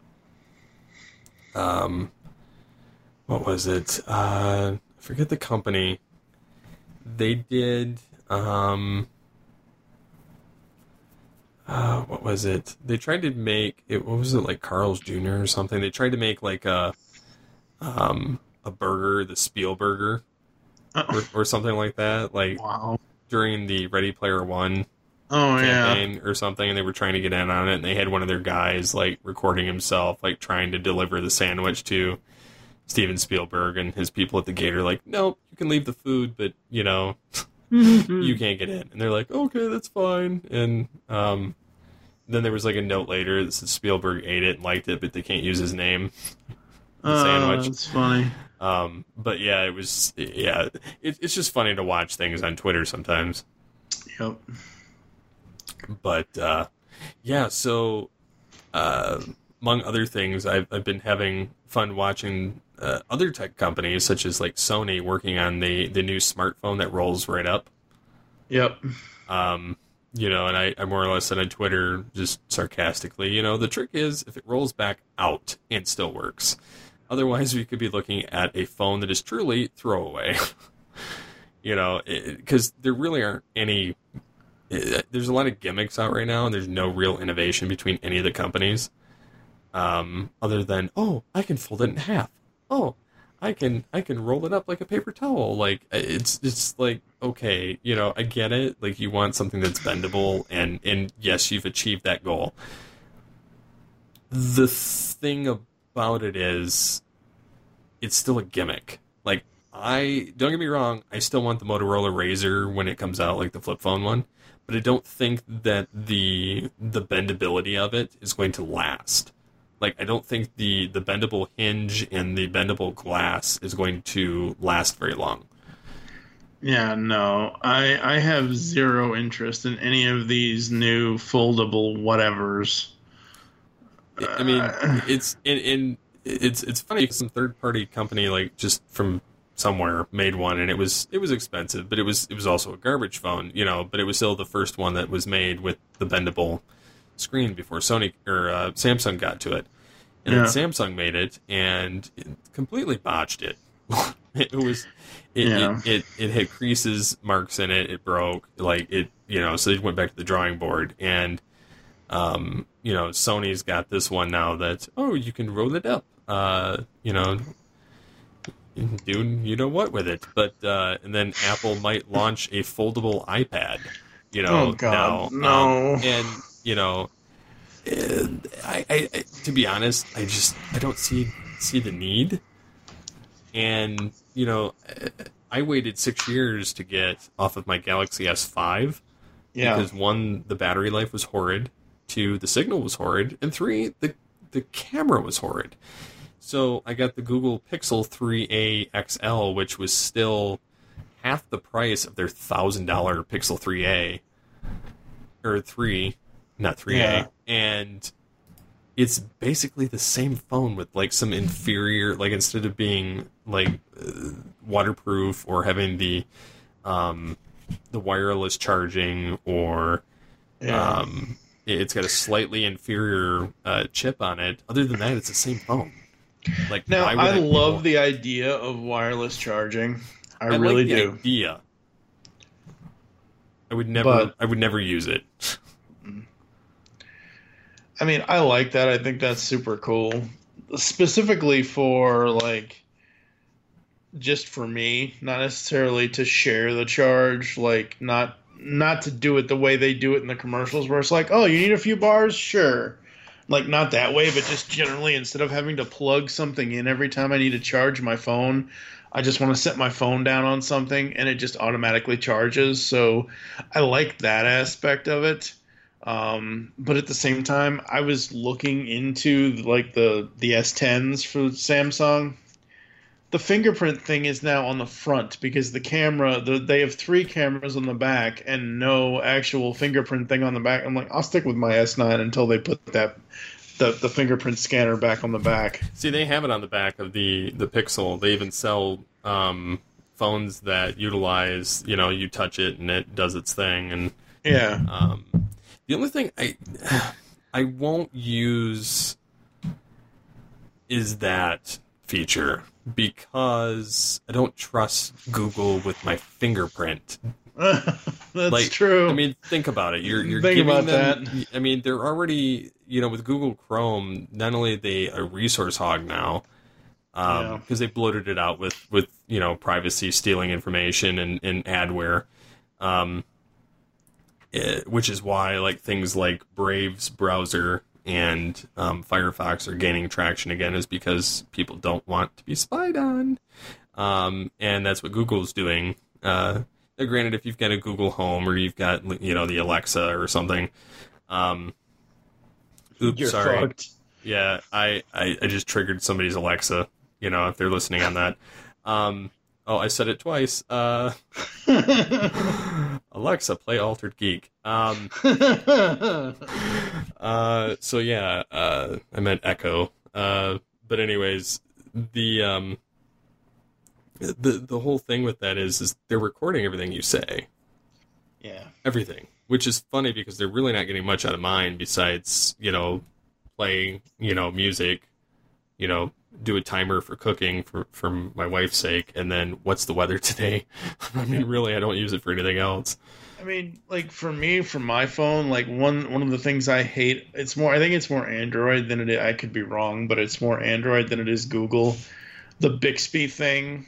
um what was it? Uh, I forget the company. They did um uh what was it? They tried to make it. What was it, like Carl's Junior or something? They tried to make like a um a burger, the Spielberger, or, or something like that. Like Wow. during the Ready Player One Oh yeah. campaign or something, and they were trying to get in on it, and they had one of their guys like recording himself like trying to deliver the sandwich to Steven Spielberg, and his people at the gate are like, nope, you can leave the food, but you know you can't get in. And they're like, okay, that's fine. And um then there was like a note later that said Spielberg ate it and liked it, but they can't use his name. The Uh, sandwich. That's funny. Um but yeah, it was yeah it, it's just funny to watch things on Twitter sometimes. Yep. But uh, yeah, so uh, among other things, I've I've been having fun watching uh, other tech companies such as like Sony working on the, the new smartphone that rolls right up. Yep. Um, you know, and I, I more or less said on Twitter just sarcastically, you know, the trick is if it rolls back out and still works. Otherwise, we could be looking at a phone that is truly throwaway. You know, because there really aren't any. It, there's a lot of gimmicks out right now, and there's no real innovation between any of the companies. Um, other than, oh, I can fold it in half. Oh, I can I can roll it up like a paper towel. Like it's it's like, okay, you know, I get it. Like you want something that's bendable, and and yes, you've achieved that goal. The thing about it is, it's still a gimmick. Like I don't get me wrong, I still want the Motorola Razr when it comes out, like the flip phone one. But I don't think that the the bendability of it is going to last. Like, I don't think the, the bendable hinge and the bendable glass is going to last very long. Yeah, no. I I have zero interest in any of these new foldable whatevers. I mean, it's in, in it's it's funny because some third party company like just from somewhere made one, and it was it was expensive, but it was it was also a garbage phone, you know. But it was still the first one that was made with the bendable screen before Sony or uh, Samsung got to it, and Yeah. then Samsung made it and it completely botched it. it was it, Yeah. it, it it had creases, marks in it. It broke, like it, you know. So they went back to the drawing board, and um, you know, Sony's got this one now that oh, you can roll it up, uh, you know. Do you know what with it, but uh, and then Apple might launch a foldable iPad, you know. Oh, God, now, no. um, and you know, uh, I, I, I to be honest, I just I don't see see the need, and you know, I waited six years to get off of my Galaxy S five, Yeah. because one, the battery life was horrid, two, the signal was horrid, and three, the the camera was horrid. So I got the Google Pixel three A X L, which was still half the price of their one thousand dollars Pixel three A. Or three, not three A. Yeah. And it's basically the same phone with like some inferior, like instead of being like uh, waterproof or having the um, the wireless charging or Yeah. um, it's got a slightly inferior uh, chip on it. Other than that, it's the same phone. Like Now, why would I love people- the idea of wireless charging. I, I really like the do. idea. I would never. But- I would never use it. I mean, I like that. I think that's super cool. Specifically for, like, just for me, not necessarily to share the charge, like, not not to do it the way they do it in the commercials where it's like, oh, you need a few bars? Sure. Like, not that way, but just generally, instead of having to plug something in every time I need to charge my phone, I just want to set my phone down on something and it just automatically charges. So I like that aspect of it. Um, but at the same time, I was looking into like the the S tens for Samsung. The fingerprint thing is now on the front because the camera, the, they have three cameras on the back and no actual fingerprint thing on the back. I'm like, I'll stick with my S nine until they put that the the fingerprint scanner back on the back. See, they have it on the back of the the Pixel. They even sell um, phones that utilize, you know, you touch it and it does its thing. And Yeah. um, the only thing I I won't use is that feature because I don't trust Google with my fingerprint. That's Like, true. I mean, think about it. You're you're Think giving about them. that. I mean, they're already, you know, with Google Chrome. Not only are they a resource hog now, um, Yeah. because they bloated it out with with you know privacy, stealing information, and, and adware, um, it, which is why like things like Brave's browser and um, Firefox are gaining traction again, is because people don't want to be spied on, um, and that's what Google's doing. Uh, now, granted, if you've got a Google Home or you've got you know the Alexa or something, um, oops, You're sorry, fucked. yeah, I, I I just triggered somebody's Alexa. You know, if they're listening on that, um, oh, I said it twice. Uh, Alexa, play Altered Geek. Um, uh, so yeah, uh, I meant Echo. Uh, but anyways, the um, the the whole thing with that is, is they're recording everything you say, Yeah. everything, which is funny because they're really not getting much out of mine besides you know playing you know music, you know do a timer for cooking for for my wife's sake, and then what's the weather today? I mean, really, I don't use it for anything else. I mean, like for me, for my phone, like one one of the things I hate, it's more. I think it's more Android than it is. I could be wrong, but it's more Android than it is Google. The Bixby thing,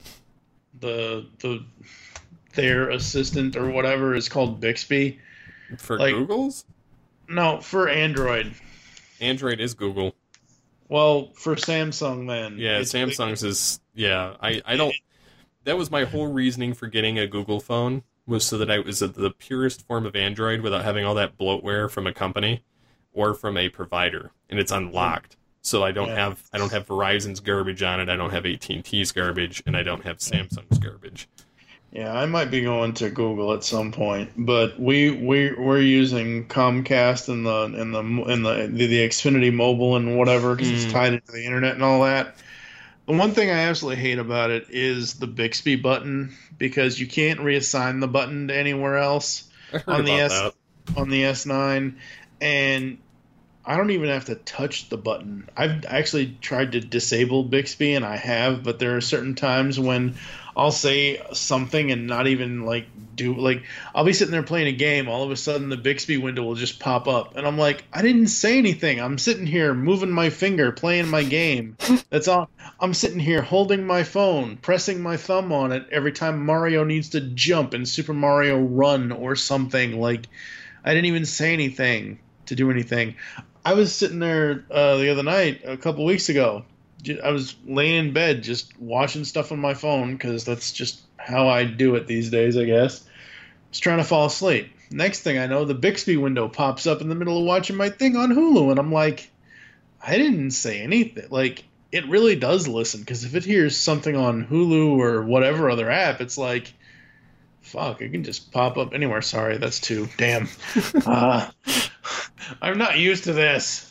the the their assistant or whatever is called Bixby. For Like- Google's, No, for Android. Android is Google. Well, for Samsung then. Yeah, It's Samsung's is yeah. I I don't. That was my whole reasoning for getting a Google phone, was so that I was the purest form of Android without having all that bloatware from a company or from a provider, and it's unlocked. So I don't Yeah. have I don't have Verizon's garbage on it. I don't have A T and T's garbage, and I don't have Samsung's garbage. Yeah, I might be going to Google at some point, but we we we're using Comcast and the and the and the the, the Xfinity Mobile and whatever because Mm. it's tied into the internet and all that. The one thing I absolutely hate about it is the Bixby button because you can't reassign the button to anywhere else I heard on the about S that. on the S nine, and I don't even have to touch the button. I've actually tried to disable Bixby, and I have, but there are certain times when I'll say something and not even like do like I'll be sitting there playing a game. All of a sudden, the Bixby window will just pop up, and I'm like, I didn't say anything. I'm sitting here moving my finger, playing my game. That's all. I'm sitting here holding my phone, pressing my thumb on it every time Mario needs to jump in Super Mario Run or something. Like, I didn't even say anything to do anything. I was sitting there uh, the other night, a couple weeks ago. Ju- I was laying in bed just watching stuff on my phone because that's just how I do it these days, I guess. Just trying to fall asleep. Next thing I know, the Bixby window pops up in the middle of watching my thing on Hulu, and I'm like, I didn't say anything. Like, it really does listen, because if it hears something on Hulu or whatever other app, it's like, fuck, it can just pop up anywhere. Sorry, that's two. Damn. Uh, I'm not used to this.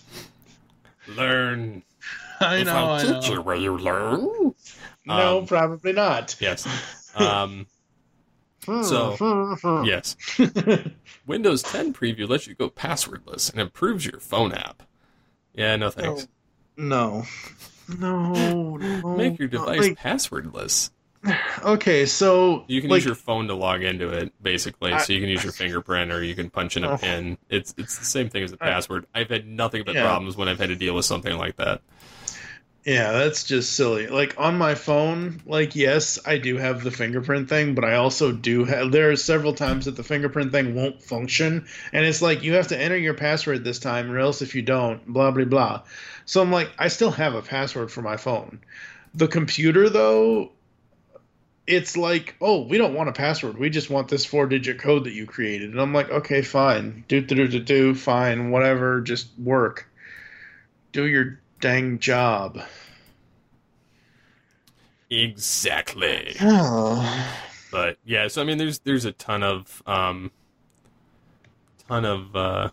Learn. I know, I know. teach you where you learn. No, Um, probably not. Yes. Um, so, yes. Windows ten preview lets you go passwordless and improves your phone app. Yeah, no thanks. No. No, no. Make your device Like, passwordless. okay, so You can like, use your phone to log into it, basically. I- so you can use your fingerprint or you can punch in a Oh. pin. It's it's the same thing as a I- password. I've had nothing but Yeah. problems when I've had to deal with something like that. Yeah, that's just silly. Like on my phone, like yes, I do have the fingerprint thing, but I also do have there are several times that the fingerprint thing won't function, and it's like you have to enter your password this time or else if you don't, blah blah blah. So I'm like I still have a password for my phone. The computer though, it's like, oh, we don't want a password. We just want this four-digit code that you created. And I'm like, okay, fine. Do, do, do, do, do, fine, whatever, just work. Do your dang job. Exactly. Oh. But yeah, so I mean, there's there's a ton of um, ton of uh,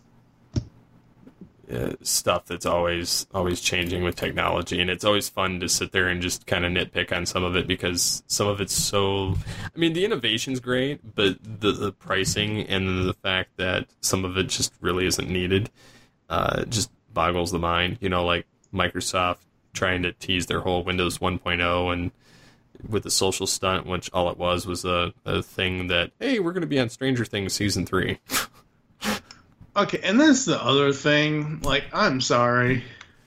uh, stuff that's always always changing with technology, and it's always fun to sit there and just kind of nitpick on some of it because some of it's so. I mean, the innovation's great, but the the pricing and the fact that some of it just really isn't needed, uh, just boggles the mind. You know, like Microsoft trying to tease their whole Windows one point oh and with the social stunt, which all it was was a, a thing that, hey, we're going to be on Stranger Things season three. Okay, and that's the other thing. Like, I'm sorry.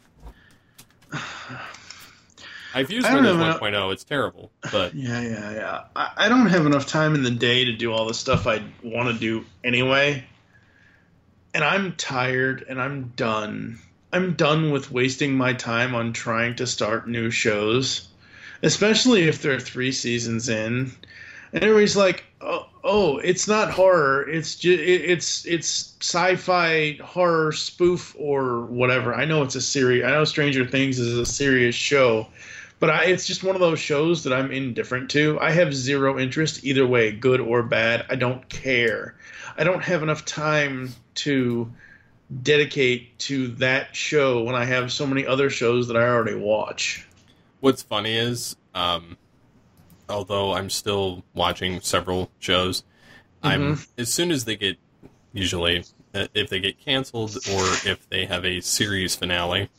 I've used I don't Windows know. one point oh. It's terrible, but Yeah, yeah, yeah. I, I don't have enough time in the day to do all the stuff I want to do anyway. And I'm tired and I'm done. I'm done with wasting my time on trying to start new shows, especially if they're three seasons in. And everybody's like, "Oh, oh it's not horror. It's just, it's it's sci-fi horror spoof or whatever." I know it's a series. I know Stranger Things is a serious show, but I, it's just one of those shows that I'm indifferent to. I have zero interest either way, good or bad. I don't care. I don't have enough time to dedicate to that show when I have so many other shows that I already watch. what's funny is, um, although I'm still watching several shows, mm-hmm. I'm as soon as they get, usually, uh, if they get canceled or if they have a series finale,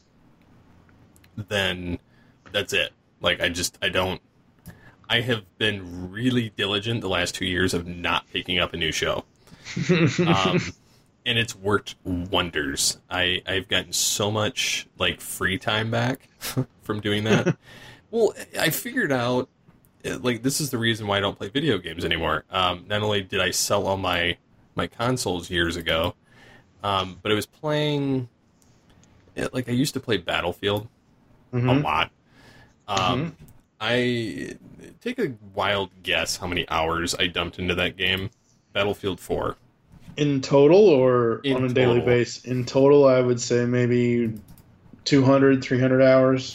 then that's it. Like, I just, I don't, I have been really diligent the last two years of not picking up a new show. um, and it's worked wonders. I, I've gotten so much, like, free time back from doing that. Well, I figured out, like, this is the reason why I don't play video games anymore. Um, not only did I sell all my, my consoles years ago, um, but I was playing, like, I used to play Battlefield mm-hmm. a lot. Um, mm-hmm. I take a wild guess how many hours I dumped into that game. Battlefield four. In total or In on a total. daily basis? In total, I would say maybe two hundred, three hundred hours.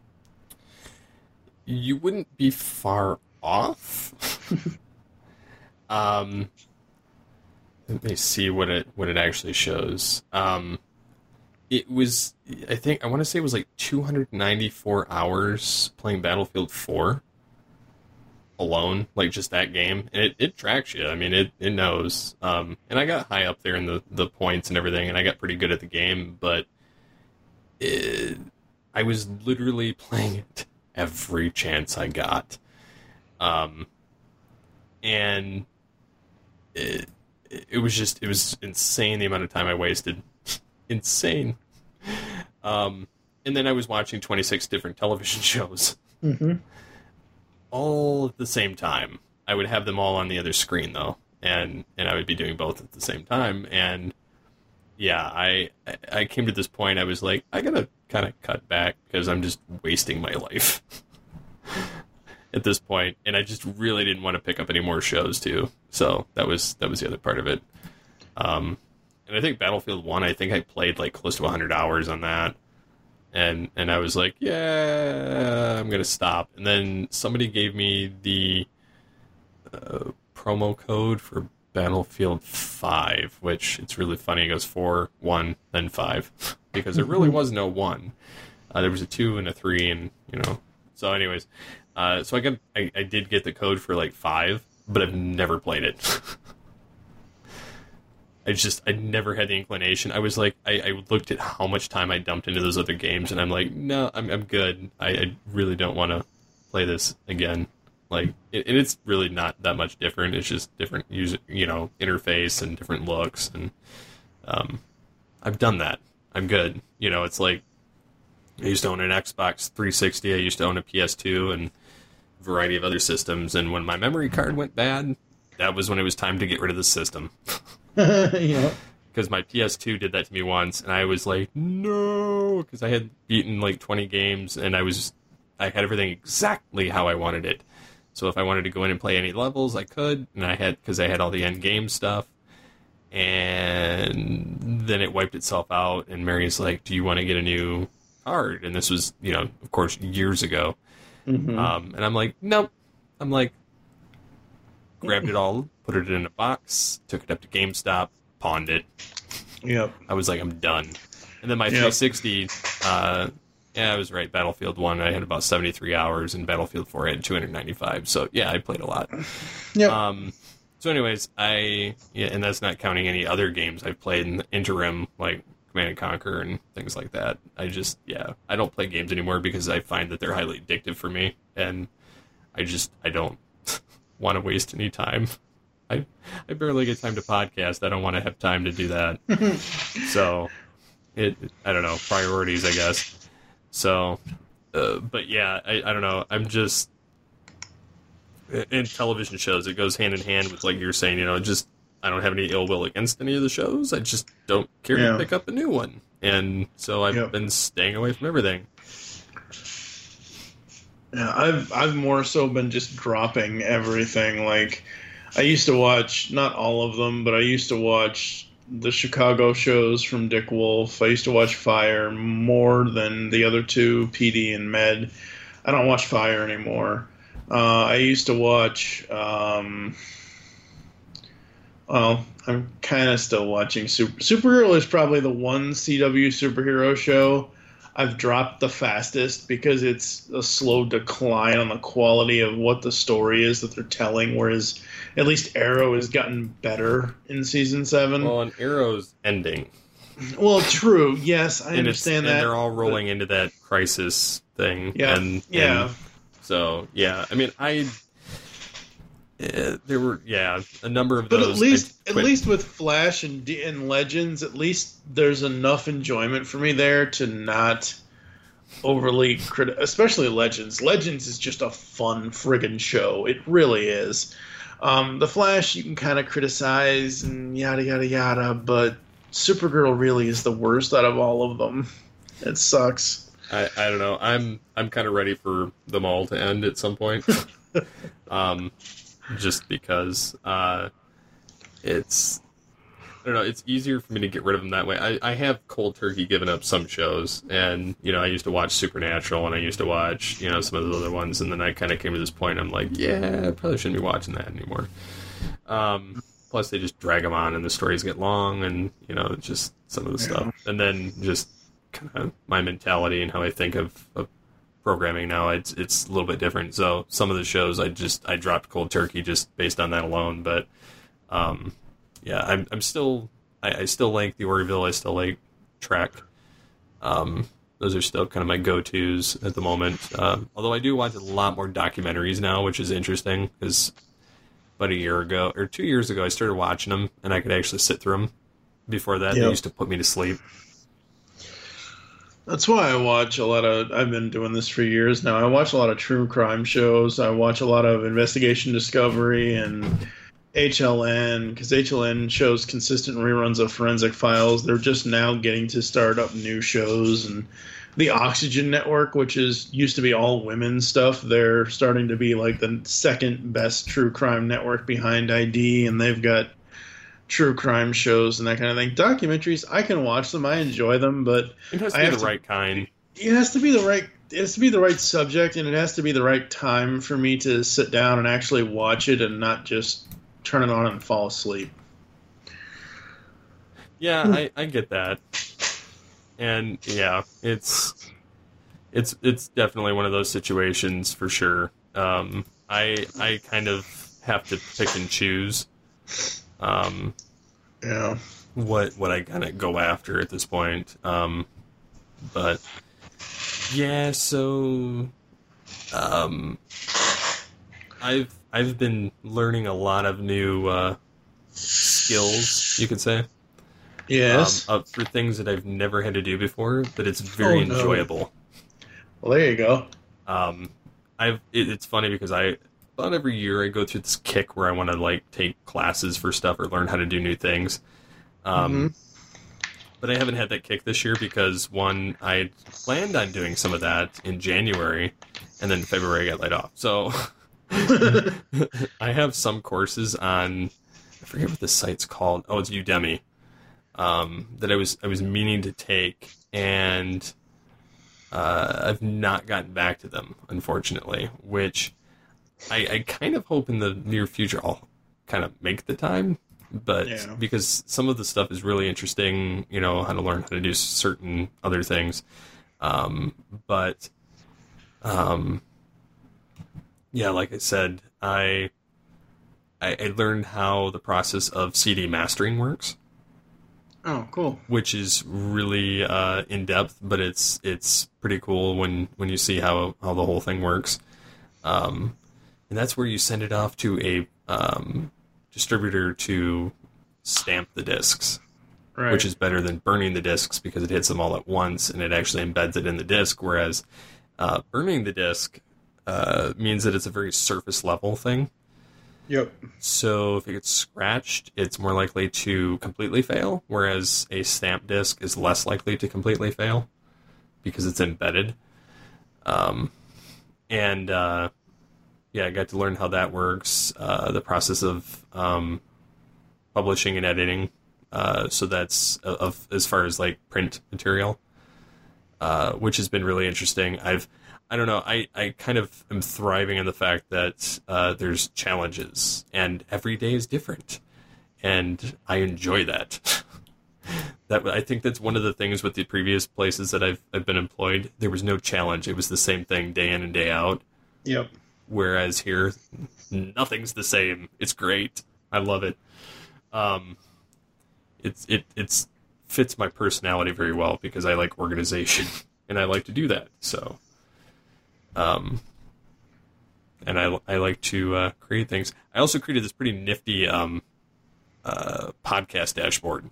You wouldn't be far off. um, let me see what it what it actually shows. Um, it was, I think, I want to say it was like two hundred ninety-four hours playing Battlefield four alone, like just that game. And it, it tracks you. I mean, it, it knows. Um, and I got high up there in the, the points and everything, and I got pretty good at the game, but it, I was literally playing it every chance I got. Um, and it, it was just, it was insane the amount of time I wasted. Insane. Um, and then I was watching twenty-six different television shows. Mm-hmm. All at the same time. I would have them all on the other screen, though. And, and I would be doing both at the same time. And yeah, I, I came to this point, I was like, I gotta kind of cut back because I'm just wasting my life at this point. And I just really didn't want to pick up any more shows, too. So that was that was the other part of it. Um, and I think Battlefield one, I think I played like close to one hundred hours on that. And and I was like, yeah, I'm going to stop. And then somebody gave me the uh, promo code for Battlefield five, which it's really funny. It goes four, one, then five. Because there really was no one. Uh, there was a two and a three, and, you know. So anyways, uh, so I got I, I did get the code for like five, but I've never played it. I just, I never had the inclination. I was like, I, I looked at how much time I dumped into those other games, and I'm like, no, I'm I'm good. I, I really don't want to play this again. Like, it, and it's really not that much different. It's just different user, you know, interface and different looks, and um, I've done that. I'm good. You know, it's like, I used to own an Xbox three sixty. I used to own a P S two and a variety of other systems, and when my memory card went bad, that was when it was time to get rid of the system. Yeah. Because my P S two did that to me once, and I was like, no, because I had beaten like twenty games, and I was, I had everything exactly how I wanted it, So if I wanted to go in and play any levels, I could, and I had because I had all the end game stuff. And then it wiped itself out, and Mary's like, "Do you want to get a new card?" And this was, you know, of course, years ago. Mm-hmm. Um, and I'm like, "Nope." I'm like, grabbed it all, put it in a box, took it up to GameStop, pawned it. Yep. I was like, I'm done. And then my Yep. three sixty, uh, yeah, I was right. Battlefield one, I had about seventy-three hours, and Battlefield four, I had two hundred ninety-five. So yeah, I played a lot. Yep. Um, so, anyways, I yeah, and that's not counting any other games I've played in the interim, like Command and Conquer and things like that. I just yeah, I don't play games anymore because I find that they're highly addictive for me, and I just I don't want to waste any time. I I barely get time to podcast. I don't want to have time to do that. So it I don't know, priorities, I guess. So, uh, but yeah, I I don't know. I'm just in television shows, it goes hand in hand with, like you're saying, you know, just I don't have any ill will against any of the shows. I just don't care Yeah. to pick up a new one, and so I've Yep. been staying away from everything. Yeah, I've I've more so been just dropping everything. Like, I used to watch, not all of them, but I used to watch the Chicago shows from Dick Wolf. I used to watch Fire more than the other two, P D and Med. I don't watch Fire anymore. Uh, I used to watch. Um, well, I'm kind of still watching Super Supergirl is probably the one C W superhero show I've dropped the fastest because it's a slow decline on the quality of what the story is that they're telling, whereas at least Arrow has gotten better in season seven. Well, and Arrow's ending. Well, true. Yes, I and understand it's, that. And they're all but- rolling into that crisis thing. Yeah, And, yeah. and so, yeah. I mean, I... Uh, there were, yeah, a number of But those. at least, I at quit. least with Flash and, D- and Legends, at least there's enough enjoyment for me there to not overly criti- especially Legends. Legends is just a fun friggin' show. It really is. Um, the Flash you can kind of criticize and yada yada yada, but Supergirl really is the worst out of all of them. It sucks. I, I don't know. I'm I'm kind of ready for them all to end at some point. um, just because uh, it's I don't know. It's easier for me to get rid of them that way. I, I have cold turkey given up some shows, and you know I used to watch Supernatural, and I used to watch you know some of those other ones, and then I kind of came to this point. I'm like, yeah, I probably shouldn't be watching that anymore. Um, plus, they just drag them on, and the stories get long, and you know just some of the stuff, and then just kind of my mentality and how I think of, of programming now, it's it's a little bit different. So some of the shows I just I dropped cold turkey just based on that alone. But um, yeah, I'm I'm still I, I still like the Orville. I still like Trek. Um, those are still kind of my go-tos at the moment. Um, although I do watch a lot more documentaries now, which is interesting because about a year ago or two years ago I started watching them and I could actually sit through them. Before that, Yep. they used to put me to sleep. That's why I watch a lot of. I've been doing this for years now. I watch a lot of true crime shows. I watch a lot of Investigation Discovery and H L N because H L N shows consistent reruns of Forensic Files. They're just now getting to start up new shows, and the Oxygen Network, which is used to be all women stuff, they're starting to be like the second best true crime network behind I D, and they've got true crime shows and that kind of thing. Documentaries, I can watch them. I enjoy them, but It has to I be have the to- right kind. it has to be the right it has to be the right subject, and it has to be the right time for me to sit down and actually watch it and not just turn it on and fall asleep. Yeah, I, I get that. And yeah, it's it's it's definitely one of those situations for sure. Um, I I kind of have to pick and choose um, Yeah. what what I kind of go after at this point. Um, but yeah, so um, I've I've been learning a lot of new uh, skills, you could say. Yes. Um, uh, for things that I've never had to do before, but it's very Oh, no. enjoyable. Well, there you go. Um, I've it, it's funny because I about every year I go through this kick where I want to like take classes for stuff or learn how to do new things. Um, but I haven't had that kick this year because one, I had planned on doing some of that in January, and then in February I got laid off. So I have some courses on, I forget what the site's called. Oh, it's Udemy. Um, that I was I was meaning to take, and uh, I've not gotten back to them, unfortunately. Which I, I kind of hope in the near future I'll kind of make the time, but Yeah. because some of the stuff is really interesting, you know, how to learn how to do certain other things. Um, but um, yeah, like I said, I, I I learned how the process of C D mastering works. Oh, cool. Which is really uh, in depth, but it's it's pretty cool when, when you see how, how the whole thing works. Um, and that's where you send it off to a um, distributor to stamp the discs, Right. which is better than burning the discs because it hits them all at once and it actually embeds it in the disc. Whereas uh, burning the disc uh, means that it's a very surface level thing. Yep. So if it gets scratched, it's more likely to completely fail, whereas a stamp disc is less likely to completely fail because it's embedded. Um, and uh, yeah, I got to learn how that works, uh, the process of um, publishing and editing. Uh, so that's uh, of as far as like print material, uh, which has been really interesting. I've I don't know. I, I kind of am thriving in the fact that uh, there's challenges, and every day is different, and I enjoy that. that I think that's one of the things with the previous places that I've I've been employed. There was no challenge; it was the same thing day in and day out. Yep. Whereas here, nothing's the same. It's great. I love it. Um, it's it it's fits my personality very well because I like organization and I like to do that. So. Um, and I, I like to uh, create things. I also created this pretty nifty um, uh, podcast dashboard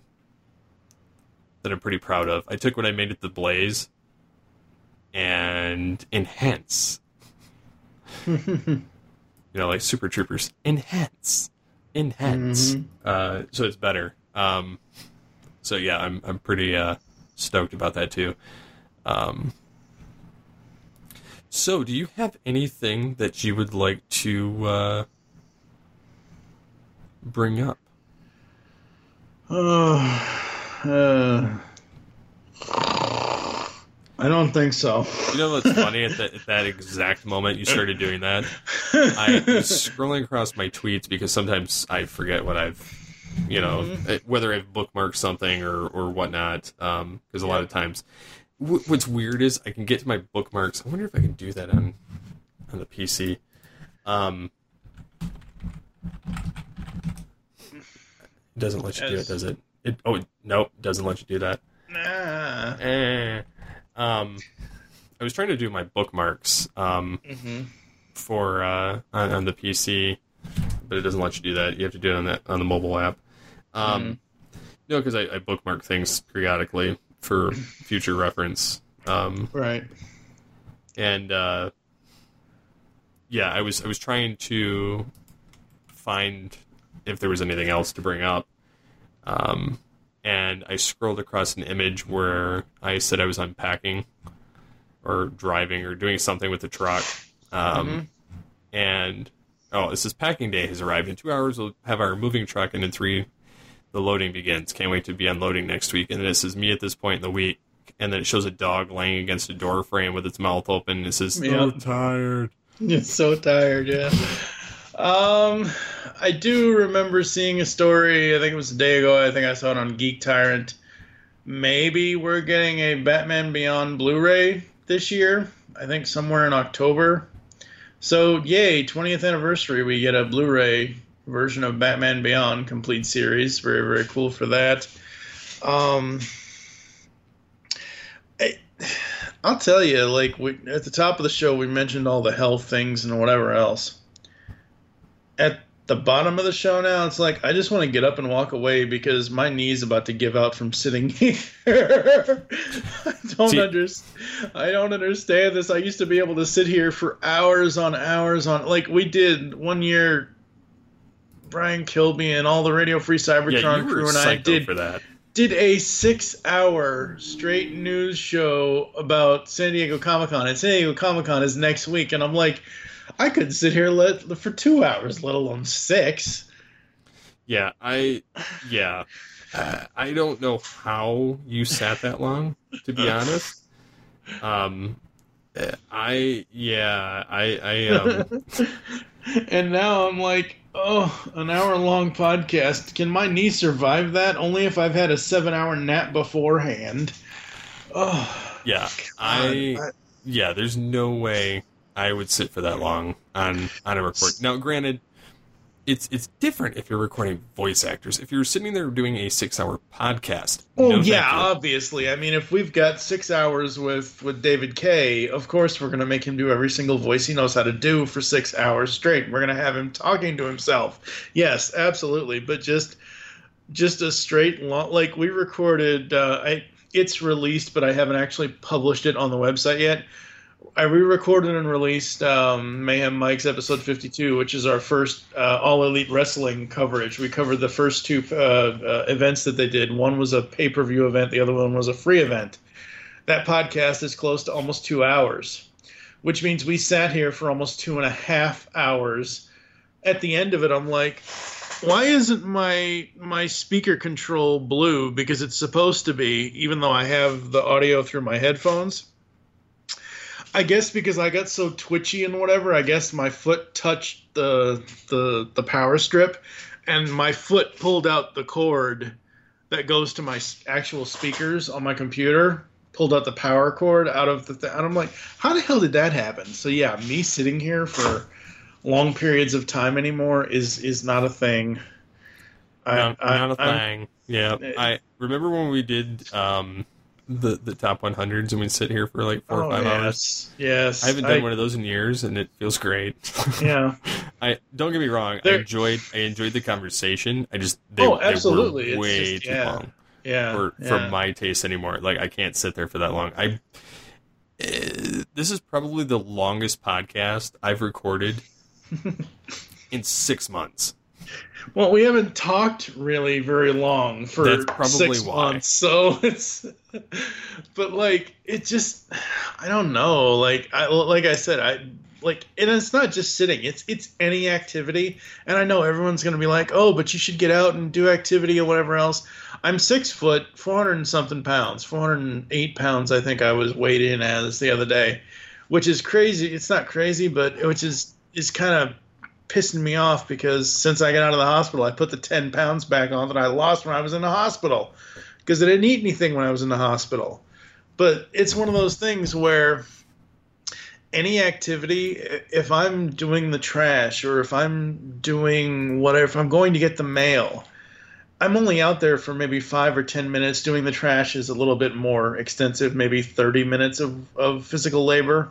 that I'm pretty proud of. I took what I made at the Blaze and enhance. You know, like Super Troopers. Enhance. Enhance. Mhm. Uh, so it's better. Um, so yeah, I'm I'm pretty uh, stoked about that too. Um, So, do you have anything that you would like to uh, bring up? Uh, uh, I don't think so. You know what's funny? At, the, at that exact moment you started doing that, I was scrolling across my tweets because sometimes I forget what I've, you know, mm-hmm. whether I've bookmarked something or, or whatnot, because um, a yeah. lot of times... What's weird is I can get to my bookmarks. I wonder if I can do that on on the P C. Um, it doesn't let you do it, does it? It oh nope, doesn't let you do that. Nah. Eh. Um, I was trying to do my bookmarks um mm-hmm. for uh on, on the P C, but it doesn't let you do that. You have to do it on that on the mobile app. Um, mm-hmm. You know, because I, I bookmark things periodically for future reference. Um, right. And, uh, yeah, I was, I was trying to find if there was anything else to bring up. Um, and I scrolled across an image where I said I was unpacking or driving or doing something with the truck. Um, mm-hmm. and, oh, it says packing day has arrived. In two hours, we'll have our moving truck, and in three, the loading begins. Can't wait to be unloading next week. And then it says me at this point in the week. And then it shows a dog laying against a door frame with its mouth open. It says, yep. so tired. It's so tired, yeah. um, I do remember seeing a story, I think it was a day ago. I think I saw it on Geek Tyrant. Maybe we're getting a Batman Beyond Blu-ray this year. I think somewhere in October. So, yay, twentieth anniversary. We get a Blu-ray version of Batman Beyond complete series. Very, very cool for that. Um, I, I'll tell you, like we, at the top of the show, we mentioned all the health things and whatever else. At the bottom of the show now, it's like I just want to get up and walk away because my knee's about to give out from sitting here. I don't See, understand. I don't understand this. I used to be able to sit here for hours on hours on, like we did one year. Brian Kilby and all the Radio Free Cybertron yeah, crew and I did for that. did a six-hour straight news show about San Diego Comic-Con, and San Diego Comic-Con is next week, and I'm like, I couldn't sit here let, for two hours, let alone six. Yeah, I, yeah, uh, I don't know how you sat that long, to be honest. Um, I, yeah, I, I, um... And now I'm like, oh, an hour-long podcast. Can my knee survive that? Only if I've had a seven-hour nap beforehand. Oh, yeah, God. I, I, yeah, there's no way I would sit for that long on, on a record. Now, granted, it's it's different if you're recording voice actors. If you're sitting there doing a six-hour podcast. Oh, no yeah, obviously. I mean, if we've got six hours with, with David Kaye, of course we're going to make him do every single voice he knows how to do for six hours straight. We're going to have him talking to himself. Yes, absolutely. But just just a straight, long, like we recorded, uh, I, it's released, but I haven't actually published it on the website yet. I re-recorded and released um, Mayhem Mike's episode fifty-two, which is our first uh, All Elite Wrestling coverage. We covered the first two uh, uh, events that they did. One was a pay-per-view event. The other one was a free event. That podcast is close to almost two hours, which means we sat here for almost two and a half hours. At the end of it, I'm like, why isn't my my speaker control blue? Because it's supposed to be, even though I have the audio through my headphones. I guess because I got so twitchy and whatever, I guess my foot touched the the the power strip, and my foot pulled out the cord that goes to my actual speakers on my computer, pulled out the power cord out of the thing. And I'm like, how the hell did that happen? So yeah, me sitting here for long periods of time anymore is is not a thing. I, not, I, not a I'm, thing. Yeah, I remember when we did um, the the top one hundreds, and we'd sit here for like four oh, or five yes, hours. Yes, I haven't done I, one of those in years, and it feels great. Yeah, I don't get me wrong. There, I enjoyed I enjoyed the conversation. I just they, oh, absolutely, they were way just, too yeah. long. Yeah, for yeah. for my taste anymore. Like I can't sit there for that long. I uh, this is probably the longest podcast I've recorded in six months. Well, we haven't talked really very long for That's probably six why. months, so it's. But like, it just, I don't know. Like I like I said, I like, and it's not just sitting. It's it's any activity, and I know everyone's gonna be like, oh, but you should get out and do activity or whatever else. I'm six foot, four hundred and something pounds, four hundred and eight pounds. I think I was weighed in as the other day, which is crazy. It's not crazy, but which is is kind of pissing me off because since I got out of the hospital, I put the ten pounds back on that I lost when I was in the hospital because I didn't eat anything when I was in the hospital. But it's one of those things where any activity, if I'm doing the trash or if I'm doing whatever, if I'm going to get the mail, I'm only out there for maybe five or ten minutes. Doing the trash is a little bit more extensive, maybe thirty minutes of, of physical labor.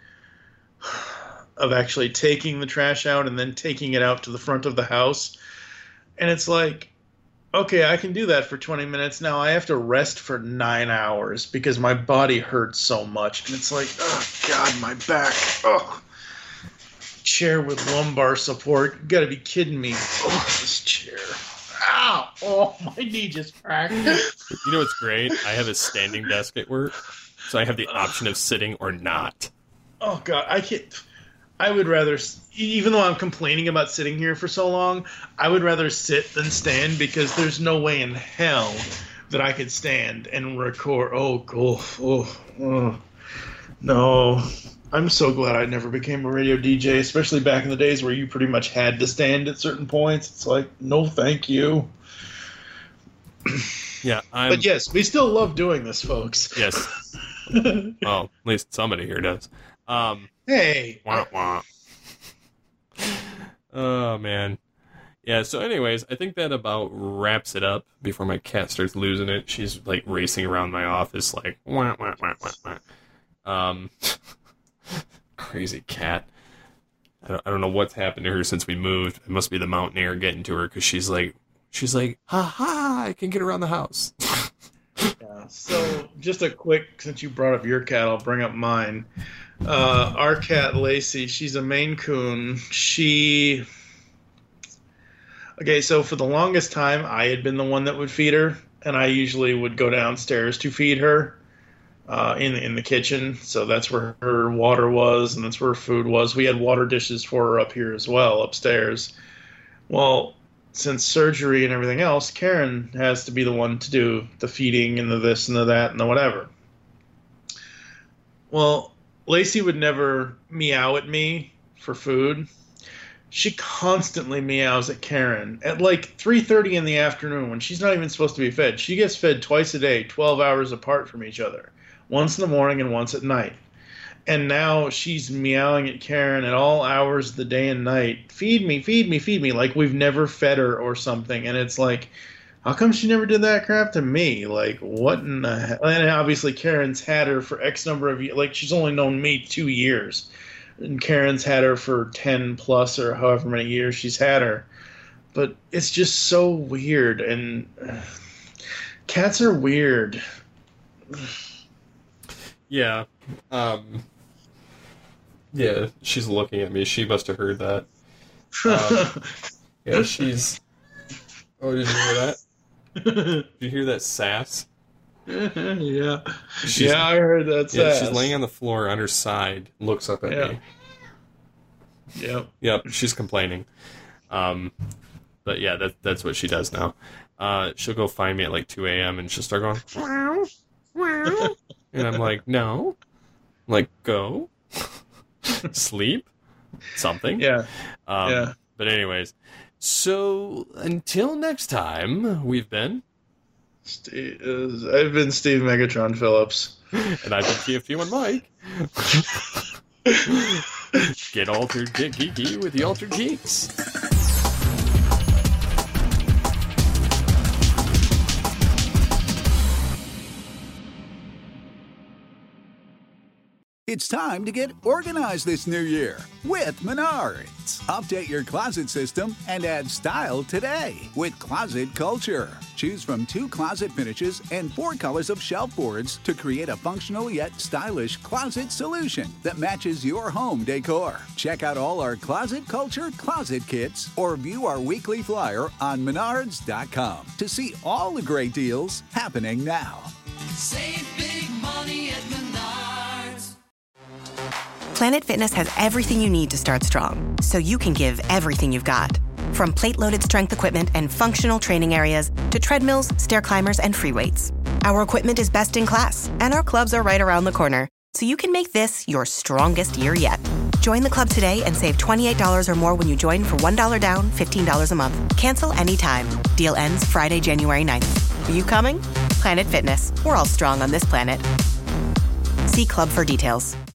Of actually taking the trash out and then taking it out to the front of the house. And it's like, okay, I can do that for twenty minutes. Now I have to rest for nine hours because my body hurts so much. And it's like, oh, God, my back. Oh, chair with lumbar support. You got to be kidding me. Oh, this chair. Ow. Oh, my knee just cracked. You know what's great? I have a standing desk at work, so I have the option of sitting or not. Oh, God, I can't... I would rather, even though I'm complaining about sitting here for so long, I would rather sit than stand because there's no way in hell that I could stand and record. Oh, cool. Oh, oh. No. I'm so glad I never became a radio D J, especially back in the days where you pretty much had to stand at certain points. It's like, no, thank you. Yeah, I'm, but yes, we still love doing this, folks. Yes. Well, at least somebody here does. Um, hey. Wah, wah. Oh, man. Yeah, so anyways, I think that about wraps it up before my cat starts losing it. She's, like, racing around my office like, wah, wah, wah, wah, wah. Um, crazy cat. I don't, I don't know what's happened to her since we moved. It must be the mountain air getting to her because she's like, she's like, ha ha, I can get around the house. Yeah, so just a quick, since you brought up your cat, I'll bring up mine. Uh, our cat, Lacey, she's a Maine Coon. She... Okay, so for the longest time, I had been the one that would feed her. and I usually would go downstairs to feed her uh, in in the kitchen. So that's where her water was, and that's where her food was. We had water dishes for her up here as well, upstairs. Well, since surgery and everything else, Karen has to be the one to do the feeding and the this and the that and the whatever. Well, Lacey would never meow at me for food. She constantly meows at Karen at like three thirty in the afternoon when she's not even supposed to be fed. She gets fed twice a day, twelve hours apart from each other, once in the morning and once at night. And now she's meowing at Karen at all hours of the day and night. Feed me, feed me, feed me, like we've never fed her or something. And it's like, how come she never did that crap to me? Like, what in the hell? And obviously Karen's had her for X number of years. Like, she's only known me two years. And Karen's had her for ten plus or however many years she's had her. But it's just so weird. And uh, cats are weird. Yeah. Um, yeah, she's looking at me. She must have heard that. Um, yeah, she's... Oh, did you hear that? Did you hear that sass? yeah. She's, yeah, I heard that yeah, sass. she's laying on the floor on her side, looks up at yeah. me. Yep. Yep, she's complaining. Um, but yeah, that, that's what she does now. Uh, she'll go find me at like two a.m. and she'll start going, wow, wow. And I'm like, no. I'm like, go. Sleep. Something. Yeah. Um, yeah. But anyways, so until next time, we've been... Steve, uh, I've been Steve Megatron Phillips. And I've been T F T one Mike. Get altered, get geeky with the Altered Geeks. It's time to get organized this new year with Menards. Update your closet system and add style today with Closet Culture. Choose from two closet finishes and four colors of shelf boards to create a functional yet stylish closet solution that matches your home decor. Check out all our Closet Culture closet kits or view our weekly flyer on menards dot com to see all the great deals happening now. Save big money at Menards. Planet Fitness has everything you need to start strong, so you can give everything you've got. From plate-loaded strength equipment and functional training areas to treadmills, stair climbers, and free weights. Our equipment is best in class, and our clubs are right around the corner, so you can make this your strongest year yet. Join the club today and save twenty-eight dollars or more when you join for one dollar down, fifteen dollars a month. Cancel anytime. Deal ends Friday, January ninth. Are you coming? Planet Fitness. We're all strong on this planet. See club for details.